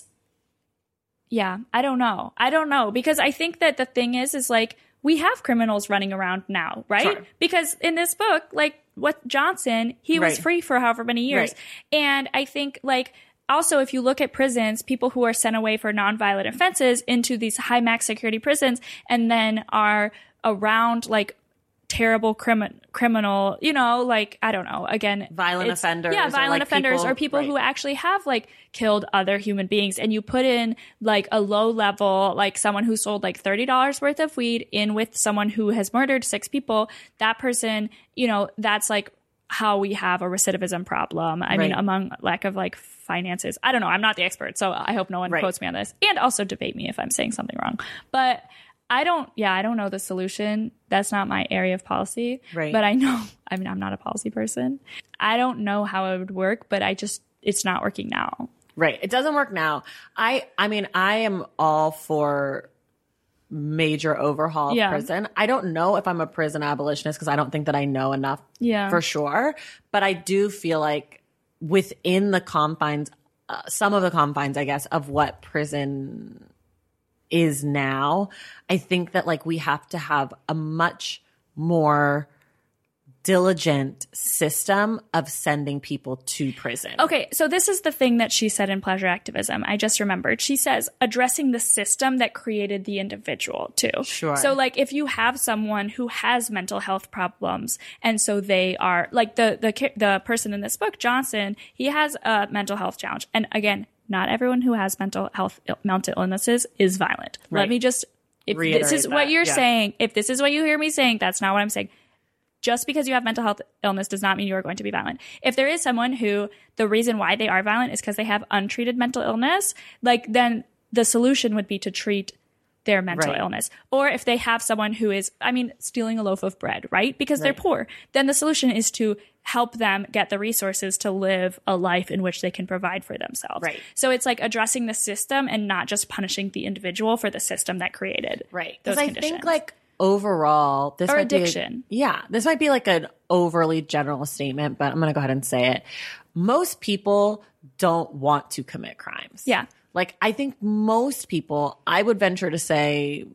yeah, I don't know. I don't know because I think that the thing is, is like we have criminals running around now, right?
Sure.
Because in this book, like what Johnson, he was
Right.
free for however many years.
Right.
And I think like also, if you look at prisons, people who are sent away for nonviolent offenses into these high max security prisons and then are around like terrible crimi- criminal, you know, like, I don't know, again.
Violent
it's-
offenders
Yeah,
or,
violent
like,
offenders
people-
or people
right.
who actually have like killed other human beings. And you put in like a low level, like someone who sold like thirty dollars worth of weed in with someone who has murdered six people. That person, you know, that's like how we have a recidivism problem. I mean,
Right.
among lack of like finances. I don't know. I'm not the expert, so I hope no one
Right.
quotes me on this. And also debate me if I'm saying something wrong. But I don't, yeah, I don't know the solution. That's not my area of policy.
Right.
But I know, I mean, I'm not a policy person. I don't know how it would work, but I just, it's not working now.
Right. It doesn't work now. I I mean, I am all for major overhaul of
Yeah.
prison. I don't know if I'm a prison abolitionist because I don't think that I know enough
Yeah.
for sure. But I do feel like within the confines, uh, some of the confines, I guess, of what prison is now, I think that like we have to have a much more diligent system of sending people to prison.
Okay, so this is the thing that she said in Pleasure Activism. I just remembered. She says addressing the system that created the individual too.
Sure.
So like if you have someone who has mental health problems and so they are like the the ki- the person in this book, Johnson, he has a mental health challenge. And again, not everyone who has mental health Ill- mental illnesses is violent.
Right.
Let me just if
Reiterate
this is
that,
what you're
yeah.
saying, if this is what you hear me saying, that's not what I'm saying. Just because you have mental health illness does not mean you are going to be violent. If there is someone who the reason why they are violent is because they have untreated mental illness, like then the solution would be to treat their mental
Right.
illness. Or if they have someone who is, I mean, stealing a loaf of bread, right? Because they're
Right.
poor, then the solution is to help them get the resources to live a life in which they can provide for themselves.
Right.
So it's like addressing the system and not just punishing the individual for the system that created
Right.
those
Because I
conditions.
think like overall, this
Or
might
addiction.
Be, yeah, this might be like an overly general statement, but I'm going to go ahead and say it. Most people don't want to commit crimes.
Yeah.
Like I think most people, I would venture to say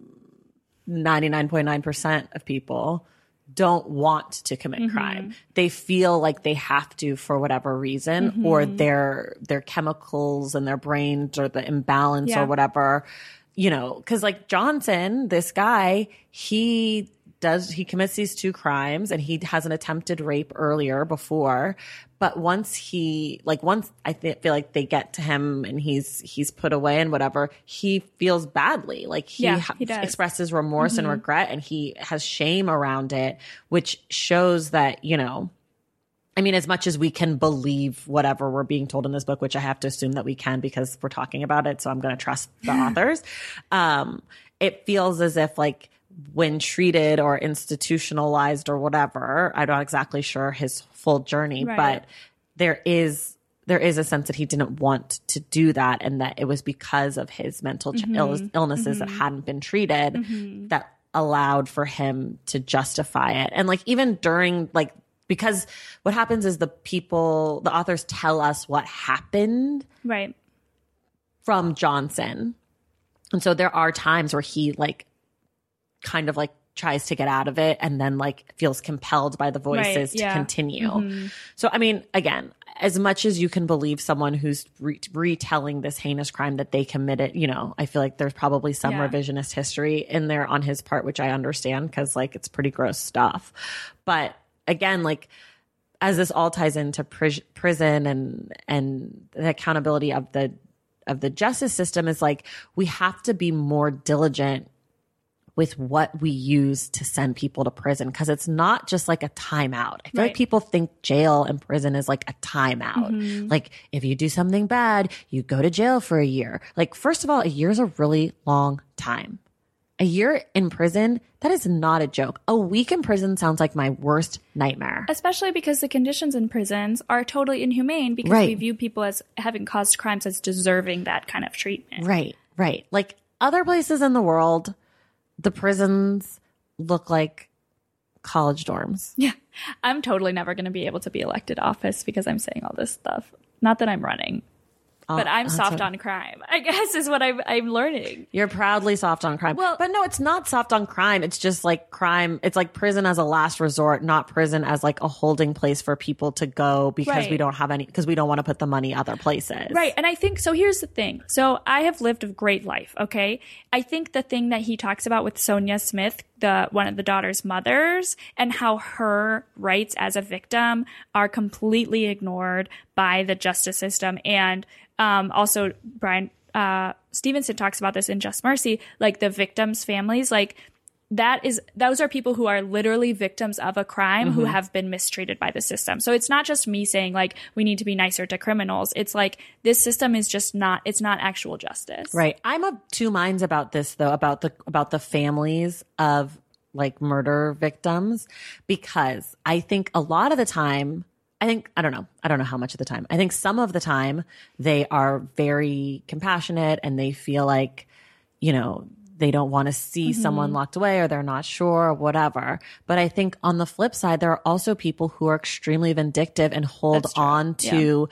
ninety-nine point nine percent of people don't want to commit
Mm-hmm.
crime. They feel like they have to for whatever reason,
Mm-hmm.
or their their chemicals in their brains or the imbalance
Yeah.
or whatever, you know, because like Johnson, this guy, he does he commits these two crimes and he has an attempted rape earlier before, but once he, like once I th- feel like they get to him and he's, he's put away and whatever, he feels badly. Like he,
Yeah,
ha-
he does.
expresses remorse and regret, and he has shame around it, which shows that, you know, I mean, as much as we can believe whatever we're being told in this book, which I have to assume that we can because we're talking about it, so I'm going to trust the authors. Um, it feels as if, like, when treated or institutionalized or whatever, I'm not exactly sure his full journey,
Right.
but there is there is a sense that he didn't want to do that, and that it was because of his mental ch- Ill- illnesses that hadn't been treated that allowed for him to justify it. And like even during like, because what happens is the people, the authors tell us what happened
Right.
from Johnson. And so there are times where he like kind of like tries to get out of it and then like feels compelled by the voices
Right,
to
yeah.
continue. So, I mean, again, as much as you can believe someone who's re- retelling this heinous crime that they committed, you know, I feel like there's probably some
Yeah.
revisionist history in there on his part, which I understand because like it's pretty gross stuff. But again, like as this all ties into pris- prison and and the accountability of the of the justice system, is like we have to be more diligent with what we use to send people to prison, because it's not just like a timeout. I feel
Right.
like people think jail and prison is like a timeout.
Mm-hmm.
Like if you do something bad, you go to jail for a year. Like first of all, a year is a really long time. A year in prison, that is not a joke. A week in prison sounds like my worst nightmare.
Especially because the conditions in prisons are totally inhumane, because
Right.
we view people as having caused crimes as deserving that kind of treatment.
Right, right. Like other places in the world, the prisons look like college dorms.
Yeah. I'm totally never going to be able to be elected office because I'm saying all this stuff. Not that I'm running, but I'm
that's
soft
a-
on crime, I guess, is what I'm, I'm learning.
You're proudly soft on crime.
Well-
but no, it's not soft on crime. It's just like crime. It's like prison as a last resort, not prison as like a holding place for people to go because
Right.
we don't have any, because we don't want to put the money other places.
Right. And I think, so here's the thing. So I have lived a great life. Okay. I think the thing that he talks about with Sonia Smith, the, one of the daughter's mothers, and how her rights as a victim are completely ignored by the justice system. And, um, also Brian, uh, Stevenson talks about this in Just Mercy, like the victims' families, like, that is, those are people who are literally victims of a crime who have been mistreated by the system. So it's not just me saying like, we need to be nicer to criminals. It's like, this system is just not, it's not actual justice.
Right. I'm of two minds about this though, about the, about the families of like murder victims, because I think a lot of the time, I think, I don't know. I don't know how much of the time. I think some of the time they are very compassionate and they feel like, you know, they don't want to see
Mm-hmm.
someone locked away or they're not sure or whatever. But I think on the flip side, there are also people who are extremely vindictive and hold
That's true.
on to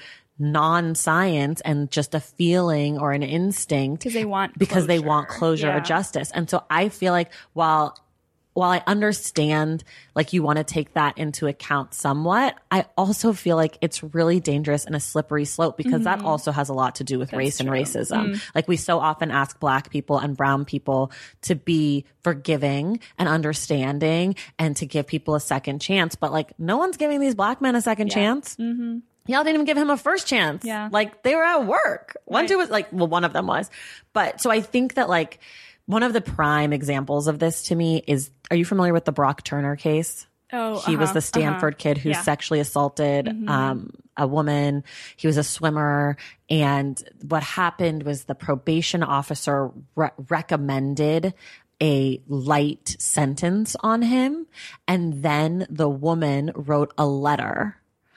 non-science and just a feeling or an instinct
Because they want
because they want
closure.
closure
Yeah.
or justice. And so I feel like while while I understand like you want to take that into account somewhat, I also feel like it's really dangerous and a slippery slope, because that also has a lot to do with race and
true.
racism. Like we so often ask Black people and brown people to be forgiving and understanding and to give people a second chance. But like no one's giving these Black men a second chance. Mm-hmm. Y'all didn't even give him a first chance.
Yeah.
Like they were at work. One,
Right.
two was like, well, one of them was. But so I think that like one of the prime examples of this to me is, are you familiar with the Brock Turner case?
Oh,
He was
uh-huh,
the Stanford
uh-huh.
kid who
Yeah. Mm-hmm.
sexually assaulted um, a woman. He was a swimmer. And what happened was the probation officer re- recommended a light sentence on him. And then the woman wrote a letter.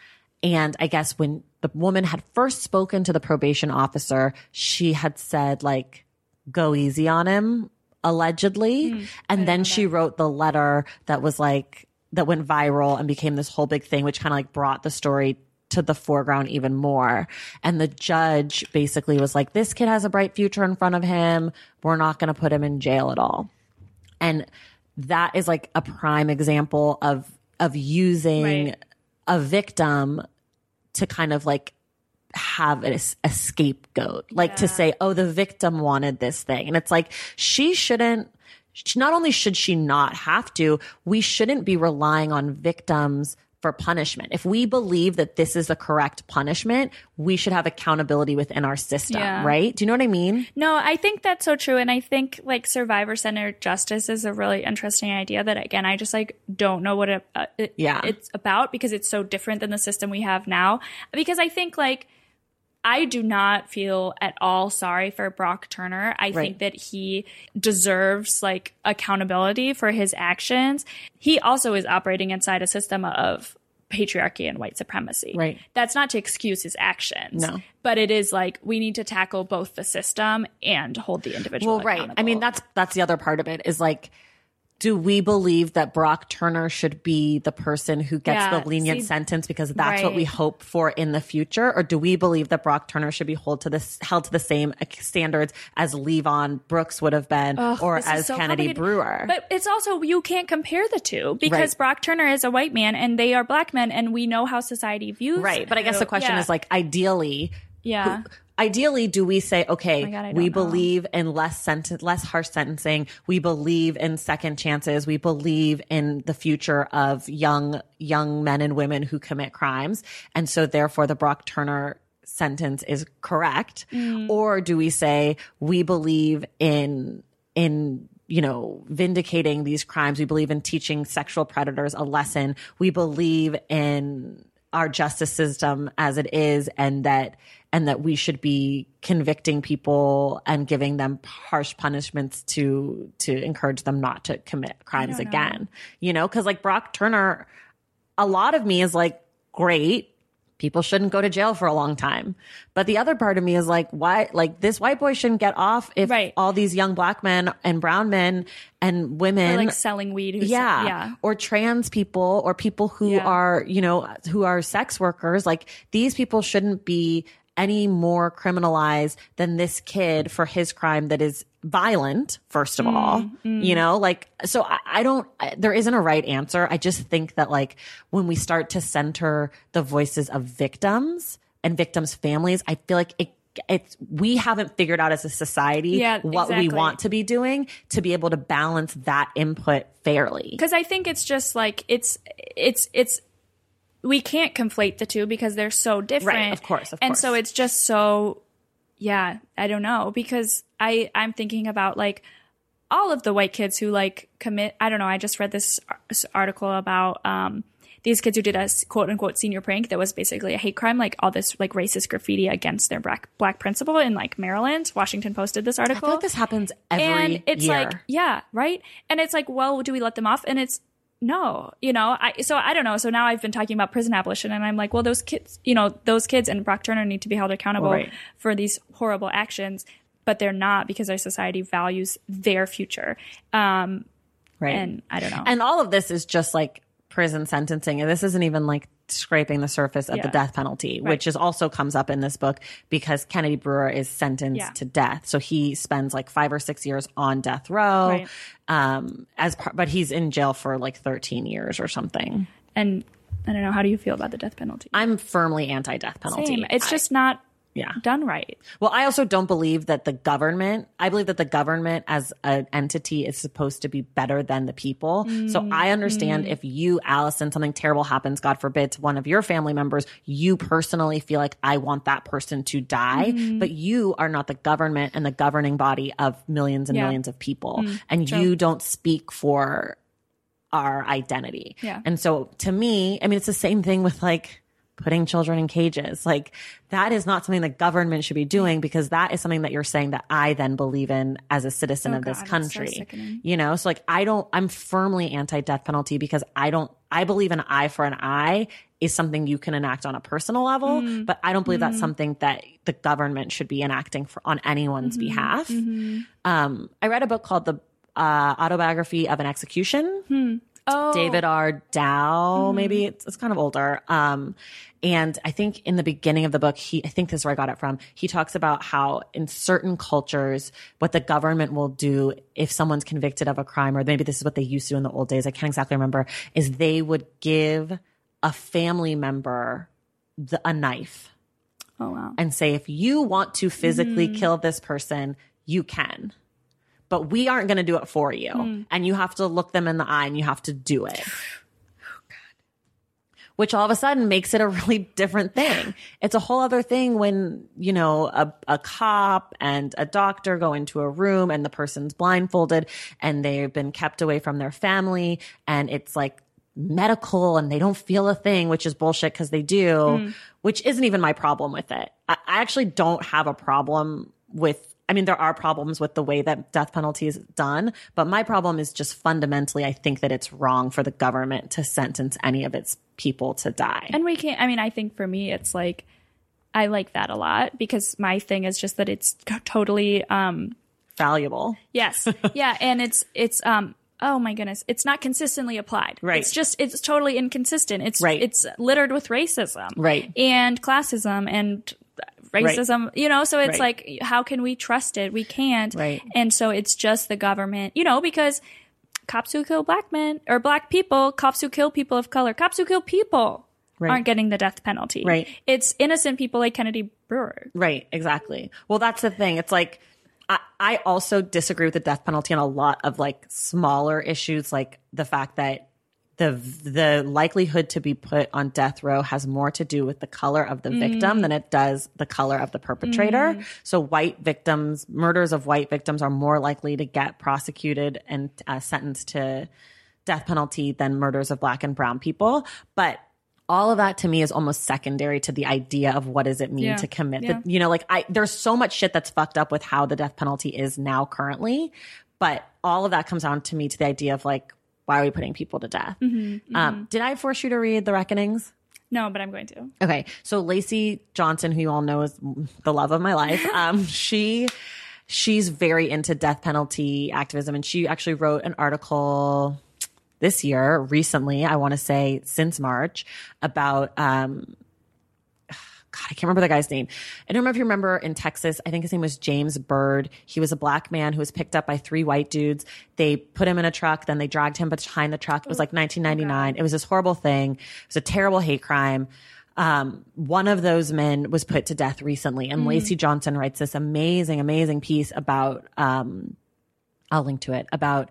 And I guess when the woman had first spoken to the probation officer, she had said like, go easy on him, allegedly. And then she wrote the letter that was like, that went viral and became this whole big thing, which kind of like brought the story to the foreground even more. And the judge basically was like, this kid has a bright future in front of him. We're not going to put him in jail at all. And that is like a prime example of, of using
Right.
a victim to kind of like have a, a scapegoat, like to say, oh, the victim wanted this thing. And it's like, she shouldn't, she- not only should she not have to, we shouldn't be relying on victims for punishment. If we believe that this is the correct punishment, we should have accountability within our system,
Yeah.
right? Do you know what I mean?
No, I think that's so true. And I think like survivor-centered justice is a really interesting idea that, again, I just like don't know what it, uh, it,
Yeah.
it's about because it's so different than the system we have now. Because I think like I do not feel at all sorry for Brock Turner. I
Right.
think that he deserves like accountability for his actions. He also is operating inside a system of patriarchy and white supremacy.
Right.
That's not to excuse his actions.
No.
But it is like we need to tackle both the system and hold the individual
Well, right.
accountable.
I mean, that's that's the other part of it is like, do we believe that Brock Turner should be the person who gets
Yeah,
the lenient
see,
sentence because that's what we
right.
hope for in the future? Or do we believe that Brock Turner should be held to this held to the same standards as Levon Brooks would have been
Ugh,
or
this is
as
so
Kennedy
complicated.
Brewer?
But it's also, you can't compare the two because
Right.
Brock Turner is a white man and they are black men and we know how society views
Right. But I guess the question
yeah.
is like, ideally,
yeah.
who- ideally, do we say, okay,
Oh my God, I
we
don't know.
believe in less sentence, less harsh sentencing. We believe in second chances. We believe in the future of young, young men and women who commit crimes. And so therefore the Brock Turner sentence is correct.
Mm.
Or do we say we believe in, in, you know, vindicating these crimes. We believe in teaching sexual predators a lesson. We believe in our justice system as it is, and that and that we should be convicting people and giving them harsh punishments to to encourage them not to commit crimes
don't know.
again. You know, because like Brock Turner, a lot of me is like, great, people shouldn't go to jail for a long time. But the other part of me is like, why, like this white boy shouldn't get off if
Right.
all these young black men and brown men and women
Or like selling weed. Who's,
yeah.
yeah.
Or trans people or people who
Yeah.
are, you know, who are sex workers. Like these people shouldn't be any more criminalized than this kid for his crime that is violent, first of all, you know, like, so I, I don't, I, there isn't a right answer. I just think that like when we start to center the voices of victims and victims' families, I feel like it it's we haven't figured out as a society
Yeah,
what
exactly.
we want to be doing to be able to balance that input fairly.
Because I think it's just like it's it's it's we can't conflate the two because they're so different.
Right, of course, of
and
course.
so it's just so yeah, I don't know, because I I'm thinking about like all of the white kids who like commit, I don't know, I just read this article about um these kids who did a quote unquote senior prank that was basically a hate crime, like all this like racist graffiti against their black black principal in like Maryland. Washington Posted this
I
article.
feel like this happens every
and it's
year.
like, yeah, right. And it's like, well, do we let them off? And it's no, you know, I, so I don't know. So now I've been talking about prison abolition and I'm like, well, those kids, you know, those kids and Brock Turner need to be held accountable
Right.
for these horrible actions, but they're not because our society values their future. Um,
right.
and I don't know.
And all of this is just like prison sentencing. And this isn't even like scraping the surface of
Yeah.
the death penalty,
Right.
which is also comes up in this book because Kennedy Brewer is sentenced
Yeah.
to death. So he spends like five or six years on death row.
Right.
Um, as par- but he's in jail for like thirteen years or something.
and I don't know. How do you feel about the death penalty?
I'm firmly anti-death penalty.
Same. It's
I-
just not
yeah.
done right.
Well, I also don't believe that the government, I believe that the government as an entity is supposed to be better than the people. So I understand if you, Allison, something terrible happens, God forbid, to one of your family members, you personally feel like I want that person to die, but you are not the government and the governing body of millions and
Yeah.
millions of people. and
true.
you don't speak for our identity.
Yeah.
And so to me, I mean, it's the same thing with like, putting children in cages. Like that is not something the government should be doing because that is something that you're saying that I then believe in as a citizen
Oh,
of this
God, it's so
country.
sickening.
You know, so like I don't, I'm firmly anti-death penalty because I don't, I believe an eye for an eye is something you can enact on a personal level,
Mm.
but I don't believe
Mm-hmm.
that's something that the government should be enacting for on anyone's
Mm-hmm.
behalf. Um, I read a book called The uh, Autobiography of an Execution.
Oh,
David R. Dow, maybe it's, it's kind of older. Um, and I think in the beginning of the book, he, I think this is where I got it from. He talks about how in certain cultures, what the government will do if someone's convicted of a crime, or maybe this is what they used to do in the old days. I can't exactly remember, is they would give a family member the, a knife
Oh, wow.
and say, if you want to physically kill this person, you can. But we aren't going to do it for you.
Mm.
And you have to look them in the eye and you have to do it. which all of a sudden makes it a really different thing. It's a whole other thing when, you know, a, a cop and a doctor go into a room and the person's blindfolded and they've been kept away from their family and it's like medical and they don't feel a thing, which is bullshit because they do, mm. which isn't even my problem with it. I, I actually don't have a problem with I mean, there are problems with the way that death penalty is done, but my problem is just fundamentally, I think that it's wrong for the government to sentence any of its people to die.
And we can't, I mean, I think for me, it's like, I like that a lot because my thing is just that it's totally, um,
valuable.
Yes. Yeah. And it's, it's, um, oh my goodness, it's not consistently applied.
Right.
It's just, it's totally inconsistent. It's,
right.
it's littered with racism.
Right.
And classism and racism, right. you know, so it's
right.
like, how can we trust it? We can't.
Right.
And so it's just the government, you know, because cops who kill black men or black people, cops who kill people of color, cops who kill people right. aren't getting the death penalty.
Right.
It's innocent people like Kennedy Brewer.
Right. Exactly. Well, that's the thing. It's like, I, I also disagree with the death penalty on a lot of like smaller issues, like the fact that the the likelihood to be put on death row has more to do with the color of the mm. victim than it does the color of the perpetrator. Mm. So white victims, murders of white victims are more likely to get prosecuted and uh, sentenced to death penalty than murders of black and brown people. But all of that to me is almost secondary to the idea of what does it mean
yeah.
to commit.
Yeah.
The, you know, like I, there's so much shit that's fucked up with how the death penalty is now currently. But all of that comes down to me to the idea of like, why are we putting people to death?
Mm-hmm, mm-hmm.
Um, did I force you to read The Reckonings?
No, but I'm going to.
Okay. So Lacey Johnson, who you all know is the love of my life, um, she she's very into death penalty activism. And she actually wrote an article this year, recently, I want to say since March, about um, God, I can't remember the guy's name. I don't know if you remember in Texas, I think his name was James Byrd. He was a black man who was picked up by three white dudes. They put him in a truck, then they dragged him behind the truck. It was like nineteen ninety-nine.
Oh,
it was this horrible thing. It was a terrible hate crime. Um, one of those men was put to death recently. And mm. Lacey Johnson writes this amazing, amazing piece about, um, I'll link to it, about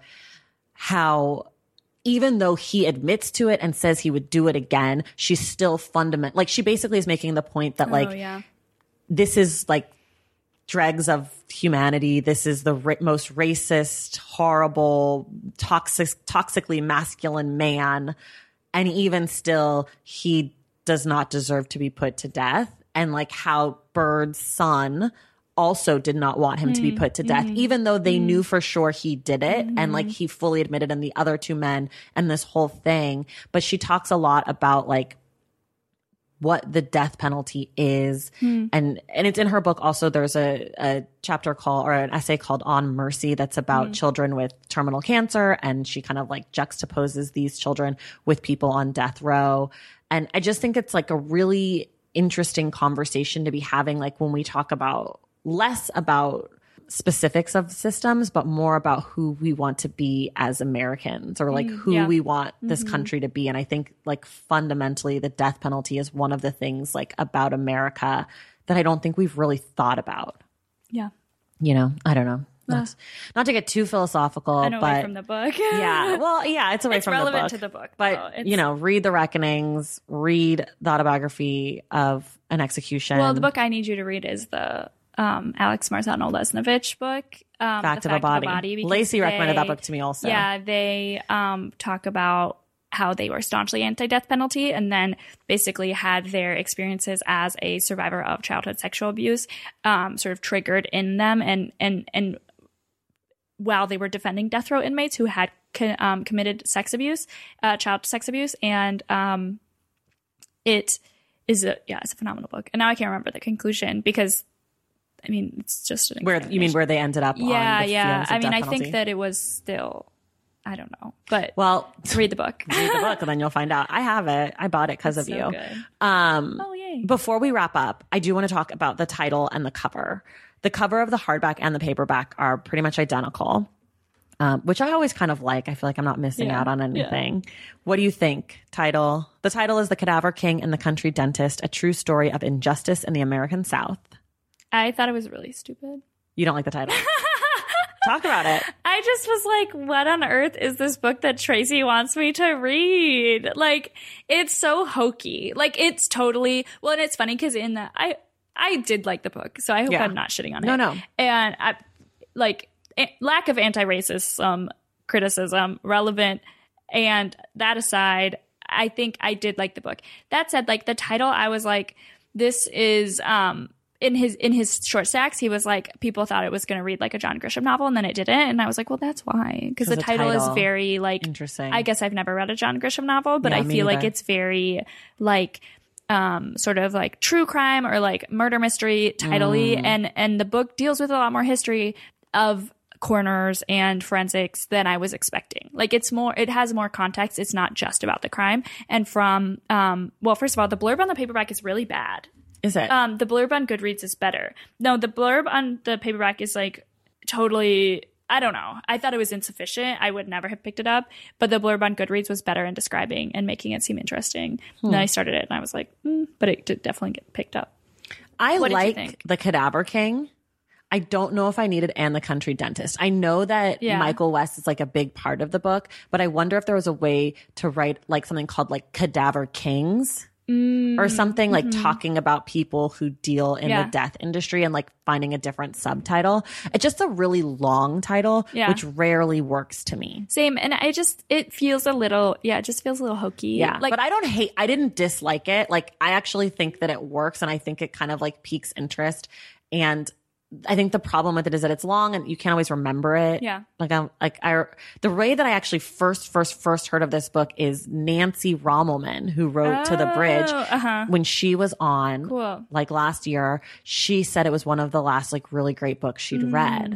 how even though he admits to it and says he would do it again, she's still fundamental. Like she basically is making the point that like,
oh, yeah.
this is like dregs of humanity. This is the ra- most racist, horrible, toxic, toxically masculine man. And even still, he does not deserve to be put to death. And like how Bird's son also did not want him mm, to be put to death, mm, even though they mm. knew for sure he did it. Mm. And like he fully admitted, and the other two men and this whole thing. But she talks a lot about like what the death penalty is. Mm. And, and it's in her book. Also, there's a, a chapter called, or an essay called On Mercy that's about mm. children with terminal cancer. And she kind of like juxtaposes these children with people on death row. And I just think it's like a really interesting conversation to be having, like when we talk about less about specifics of systems, but more about who we want to be as Americans, or like who
yeah.
we want this
mm-hmm.
country to be. And I think like fundamentally the death penalty is one of the things like about America that I don't think we've really thought about.
Yeah.
You know, I don't know.
Uh,
Not, not to get too philosophical,
and away
but
from the book.
yeah, well, yeah, it's away
it's
from the book.
relevant to the book,
but you know, read The Reckonings, read the autobiography of an execution.
Well, the book I need you to read is the um, Alex Marzano Lesnovich book, um,
Fact,
the
of,
Fact
a Body.
of a Body.
Lacey
they,
recommended that book to me also.
Yeah, they um, talk about how they were staunchly anti-death penalty, and then basically had their experiences as a survivor of childhood sexual abuse um, sort of triggered in them, and and and while they were defending death row inmates who had co- um, committed sex abuse, uh, child sex abuse, and um, it is a yeah, it's a phenomenal book. And now I can't remember the conclusion because, I mean, it's just an
where you mean where they ended up.
Yeah,
on the
yeah. I mean, I
penalty.
think that it was still. I don't know, but
well,
read the book.
read the book, and then you'll find out. I have it. I bought it because of
so
you.
Good.
Um,
oh yay!
Before we wrap up, I do want to talk about the title and the cover. The cover of the hardback and the paperback are pretty much identical, um, which I always kind of like. I feel like I'm not missing
yeah.
out on anything. Yeah. What do you think? Title. The title is The Cadaver King and the Country Dentist: A True Story of Injustice in the American South.
I thought it was really stupid.
You don't like the title? Talk about it.
I just was like, what on earth is this book that Tracy wants me to read? Like, it's so hokey. Like, it's totally, well, and it's funny because in the, I, I did like the book, so I hope
Yeah.
I'm not shitting on
No,
it.
no.
And I, like, a- lack of anti-racism criticism, relevant, and that aside, I think I did like the book. That said, like, the title, I was like, this is, um, in his in his short stacks, he was like, people thought it was going to read like a John Grisham novel, and then it didn't. And I was like, well, that's why. Because the,
the
title,
title.
is very like,
Interesting.
I guess I've never read a John Grisham novel, but
Yeah,
I
me
feel like
neither.
it's very like, um, sort of like true crime or like murder mystery title-y.
Mm.
And, and the book deals with a lot more history of coroners and forensics than I was expecting. Like, it's more, it has more context. It's not just about the crime. And from, um, well, first of all, the blurb on the paperback is really bad.
Is it?
Um, the blurb on Goodreads is better. No, the blurb on the paperback is like totally, I don't know. I thought it was insufficient. I would never have picked it up. But the blurb on Goodreads was better in describing and making it seem interesting.
Hmm.
And then I started it and I was like, mm, but it did definitely get picked up.
I
What did you
like
think?
The Cadaver King. I don't know if I needed And the Country Dentist. I know that
Yeah.
Michael West is like a big part of the book, but I wonder if there was a way to write like something called like Cadaver Kings.
Mm,
Or something like
mm-hmm.
talking about people who deal in
Yeah.
the death industry and like finding a different subtitle. It's just a really long title,
Yeah.
which rarely works to me.
Same. And I just, it feels a little, yeah, it just feels a little hokey.
Yeah.
Like,
but I don't hate, I didn't dislike it. Like, I actually think that it works and I think it kind of like piques interest. And I think the problem with it is that it's long and you can't always remember it.
Yeah.
Like I'm like I the way that I actually first first first heard of this book is Nancy Rommelman, who wrote To the Bridge,
Oh, uh-huh.
when she was on
Cool.
like last year. She said it was one of the last like really great books she'd
Mm.
read.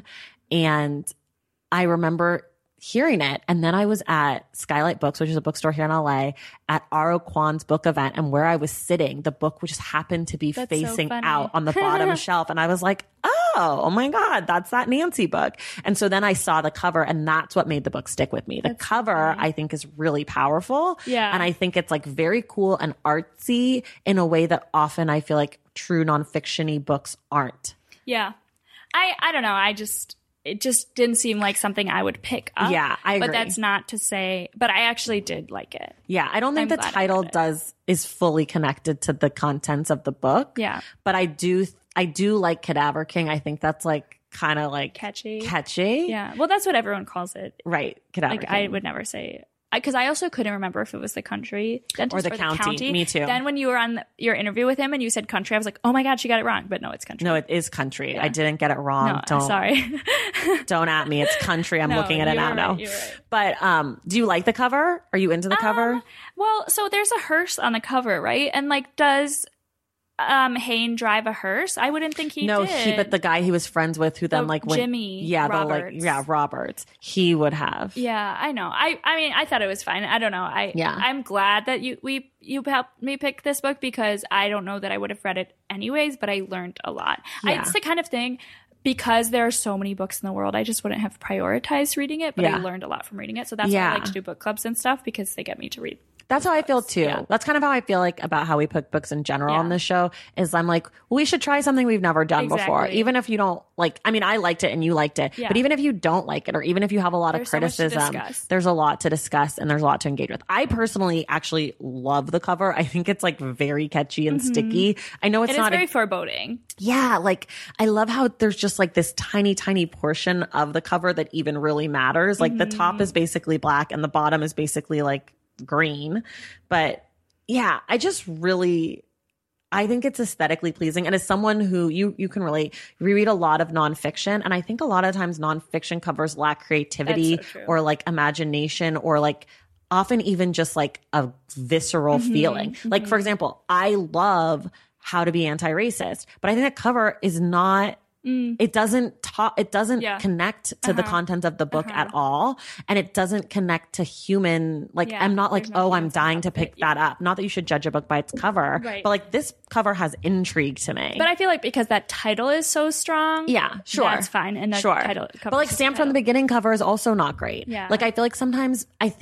And I remember hearing it. And then I was at Skylight Books, which is a bookstore here in L A, at Aro Kwan's book event. And where I was sitting, the book just happened to be
That's so
facing
funny.
out on the bottom shelf. And I was like, oh, oh my God, that's that Nancy book. And so then I saw the cover and that's what made the book stick with me. The
That's
cover,
funny.
I think, is really powerful.
Yeah.
And I think it's like very cool and artsy in a way that often I feel like true nonfiction-y books aren't.
Yeah. I, I don't know. I just, it just didn't seem like something I would pick up.
Yeah, I
But
agree.
that's not to say, but I actually did like it.
Yeah, I don't think
I'm
the
glad I
title
read it.
does is fully connected to the contents of the book.
Yeah.
But I do I do like Cadaver King. I think that's like kind of like
Catchy.
Catchy.
Yeah. Well, that's what everyone calls it.
Right. Cadaver
Like,
King.
I would never say, because I also couldn't remember if it was the country dentist
Or the county. Me too.
Then when you were on the, your interview with him and you said country, I was like, oh my God, she got it wrong. But no, it's country.
No, it is country. I didn't get it wrong.
No,
don't
sorry.
don't at me. It's country. I'm
No,
looking at it
you
now.
were
No.
right, you were right.
But um, do you like the cover? Are you into the cover?
Um, well, so there's a hearse on the cover, right? And like, does um Hayne drive a hearse? I wouldn't think he
no,
did.
he but the guy he was friends with who then
The
like went,
Jimmy
yeah, the like
Roberts.
yeah, Roberts. He would have.
Yeah, I know. I I mean, I thought it was fine. I don't know. I
Yeah.
I'm glad that you we you helped me pick this book because I don't know that I would have read it anyways, but I learned a lot. I,
Yeah.
it's the kind of thing because there are so many books in the world, I just wouldn't have prioritized reading it, but
Yeah.
I learned a lot from reading it. So that's why
Yeah.
I like to do book clubs and stuff because they get me to read.
That's how I feel too.
Yeah.
That's kind of how I feel like about how we pick books in general
Yeah.
on this show is I'm like, well, we should try something we've never done before.
Exactly.
Even if you don't like, I mean, I liked it and you liked it,
Yeah.
but even if you don't like it or even if you have a lot
There's
of
so much to
criticism,
discuss.
there's a lot to discuss and there's a lot to engage with. I personally actually love the cover. I think it's like very catchy and sticky. I know it's
It is
not
very
a,
foreboding.
yeah, like I love how there's just like this tiny, tiny portion of the cover that even really matters. Like the top is basically black and the bottom is basically like green. But yeah, I just really, I think it's aesthetically pleasing. And as someone who you, you can relate, we read a lot of nonfiction. And I think a lot of times nonfiction covers lack creativity
That's so true.
or like imagination or like often even just like a visceral
Mm-hmm,
feeling. Like, for example, I love How to Be Anti-Racist, but I think that cover is not, it doesn't talk, it doesn't
Mm. Yeah.
connect to the
Uh-huh.
content of the book
Uh-huh.
at all. And it doesn't connect to human, like,
Yeah,
I'm not like,
there's no
oh, I'm
humans
dying to
involved with
pick
it.
that up. Not that you should judge a book by its cover,
Right.
but like this cover has intrigue to me.
But I feel like because that title is so strong,
Yeah, sure.
that's fine. And that
sure.
title,
but like Stamped from the Beginning cover is also not great.
Yeah.
Like I feel like sometimes I think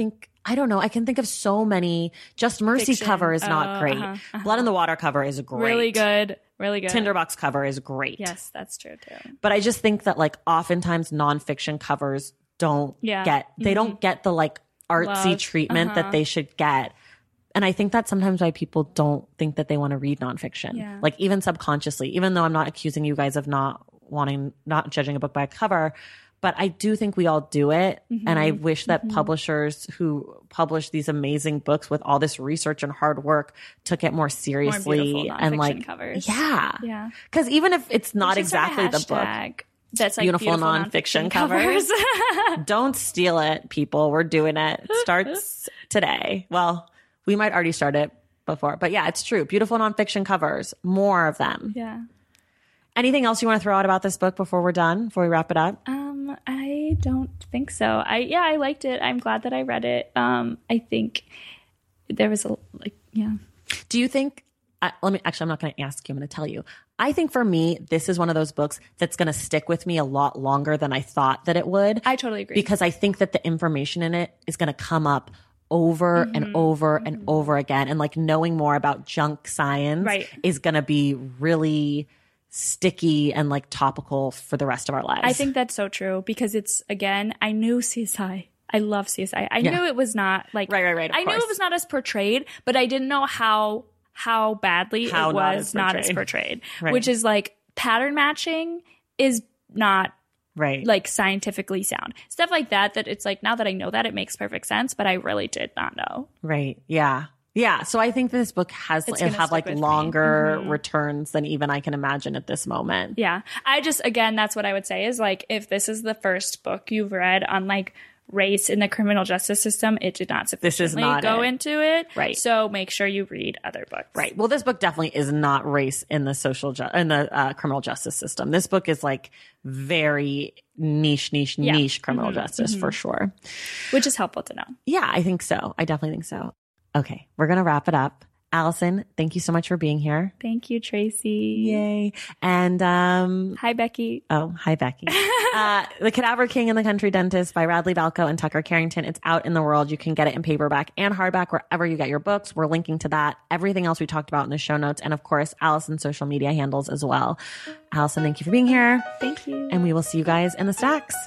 I don't know. I can think of so many. Just Mercy
Fiction.
cover is not
Oh,
great.
uh-huh, uh-huh.
Blood in the Water cover is great.
Really good. Really good.
Tinderbox cover is great.
Yes, that's true too.
But I just think that like oftentimes nonfiction covers don't
Yeah.
get, they
Mhm.
don't get the like artsy
Love.
treatment
Uh-huh.
that they should get. And I think that's sometimes why people don't think that they want to read nonfiction.
Yeah.
Like even subconsciously, even though I'm not accusing you guys of not wanting, not judging a book by a cover, but I do think we all do it.
Mm-hmm.
And I wish that publishers who publish these amazing books with all this research and hard work took it more seriously.
beautiful
and
nonfiction
like,
covers.
yeah.
Yeah.
Cause even if it's not
We should start a
exactly the book,
hashtag That's like
beautiful,
beautiful,
nonfiction,
nonfiction,
covers.
covers.
Don't steal it, people. We're doing it. It starts today. Well, we might already start it before, but yeah, it's true. Beautiful nonfiction covers, more of them.
Yeah.
Anything else you want to throw out about this book before we're done, before we wrap it up?
Um, I don't think so. I yeah, I liked it. I'm glad that I read it. Um, I think there was a like yeah.
Do you think, uh, let me, actually, I'm not going to ask you, I'm going to tell you. I think for me, this is one of those books that's going to stick with me a lot longer than I thought that it would.
I totally agree.
Because I think that the information in it is going to come up over
Mm-hmm.
and over and over again. And like knowing more about junk science
Right.
is going to be really sticky and like topical for the rest of our lives.
I think that's so true because it's again, I knew C S I. I love C S I. I
Yeah.
knew it was not like
Right, right, right, of
I knew
course.
it was not as portrayed, but I didn't know how how badly
How
it
not
was
as
not as
portrayed.
portrayed.
Right.
Which is like pattern matching is not
right.
like scientifically sound. Stuff like that that it's like now that I know that it makes perfect sense, but I really did not know.
Right. Yeah. Yeah. So I think this book has
It's
it
gonna
have
stick
like
with me.
longer
Mhm.
returns than even I can imagine at this moment.
Yeah. I just, again, that's what I would say is like, if this is the first book you've read on like race in the criminal justice system, it did not
This is
sufficiently
not
go
it.
into it.
Right.
So make sure you read other books.
Right. Well, this book definitely is not race in the social ju- in the uh, criminal justice system. This book is like very niche, niche,
Yeah.
niche criminal
Mhm.
justice for sure.
Which is helpful to know.
Yeah, I think so. I definitely think so. Okay, we're gonna wrap it up. Allison, thank you so much for being here.
Thank you, Tracy.
Yay! And um,
Hi, Becky.
oh, hi Becky. uh, The Cadaver King and the Country Dentist by Radley Balco and Tucker Carrington. It's out in the world. You can get it in paperback and hardback wherever you get your books. We're linking to that. Everything else we talked about in the show notes, and of course, Allison's social media handles as well. Allison, thank you for being here,
Thank you.
and we will see you guys in the stacks.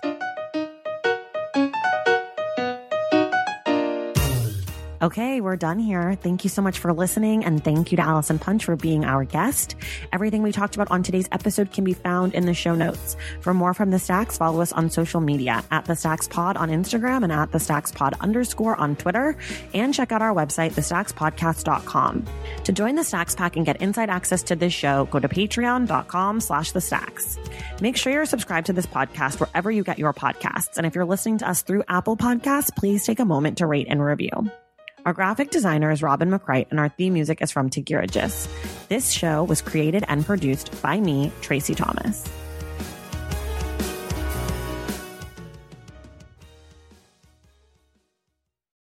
Okay, we're done here. Thank you so much for listening, and thank you to Allison Punch for being our guest. Everything we talked about on today's episode can be found in the show notes. For more from The Stacks, follow us on social media at The Stacks Pod on Instagram and at The Stacks Pod underscore on Twitter, and check out our website, the stacks podcast dot com. To join the Stacks Pack and get inside access to this show, go to patreon.com slash the stacks. Make sure you're subscribed to this podcast wherever you get your podcasts. And if you're listening to us through Apple Podcasts, please take a moment to rate and review. Our graphic designer is Robin McCright, and our theme music is from Tigirigis. This show was created and produced by me, Tracy Thomas.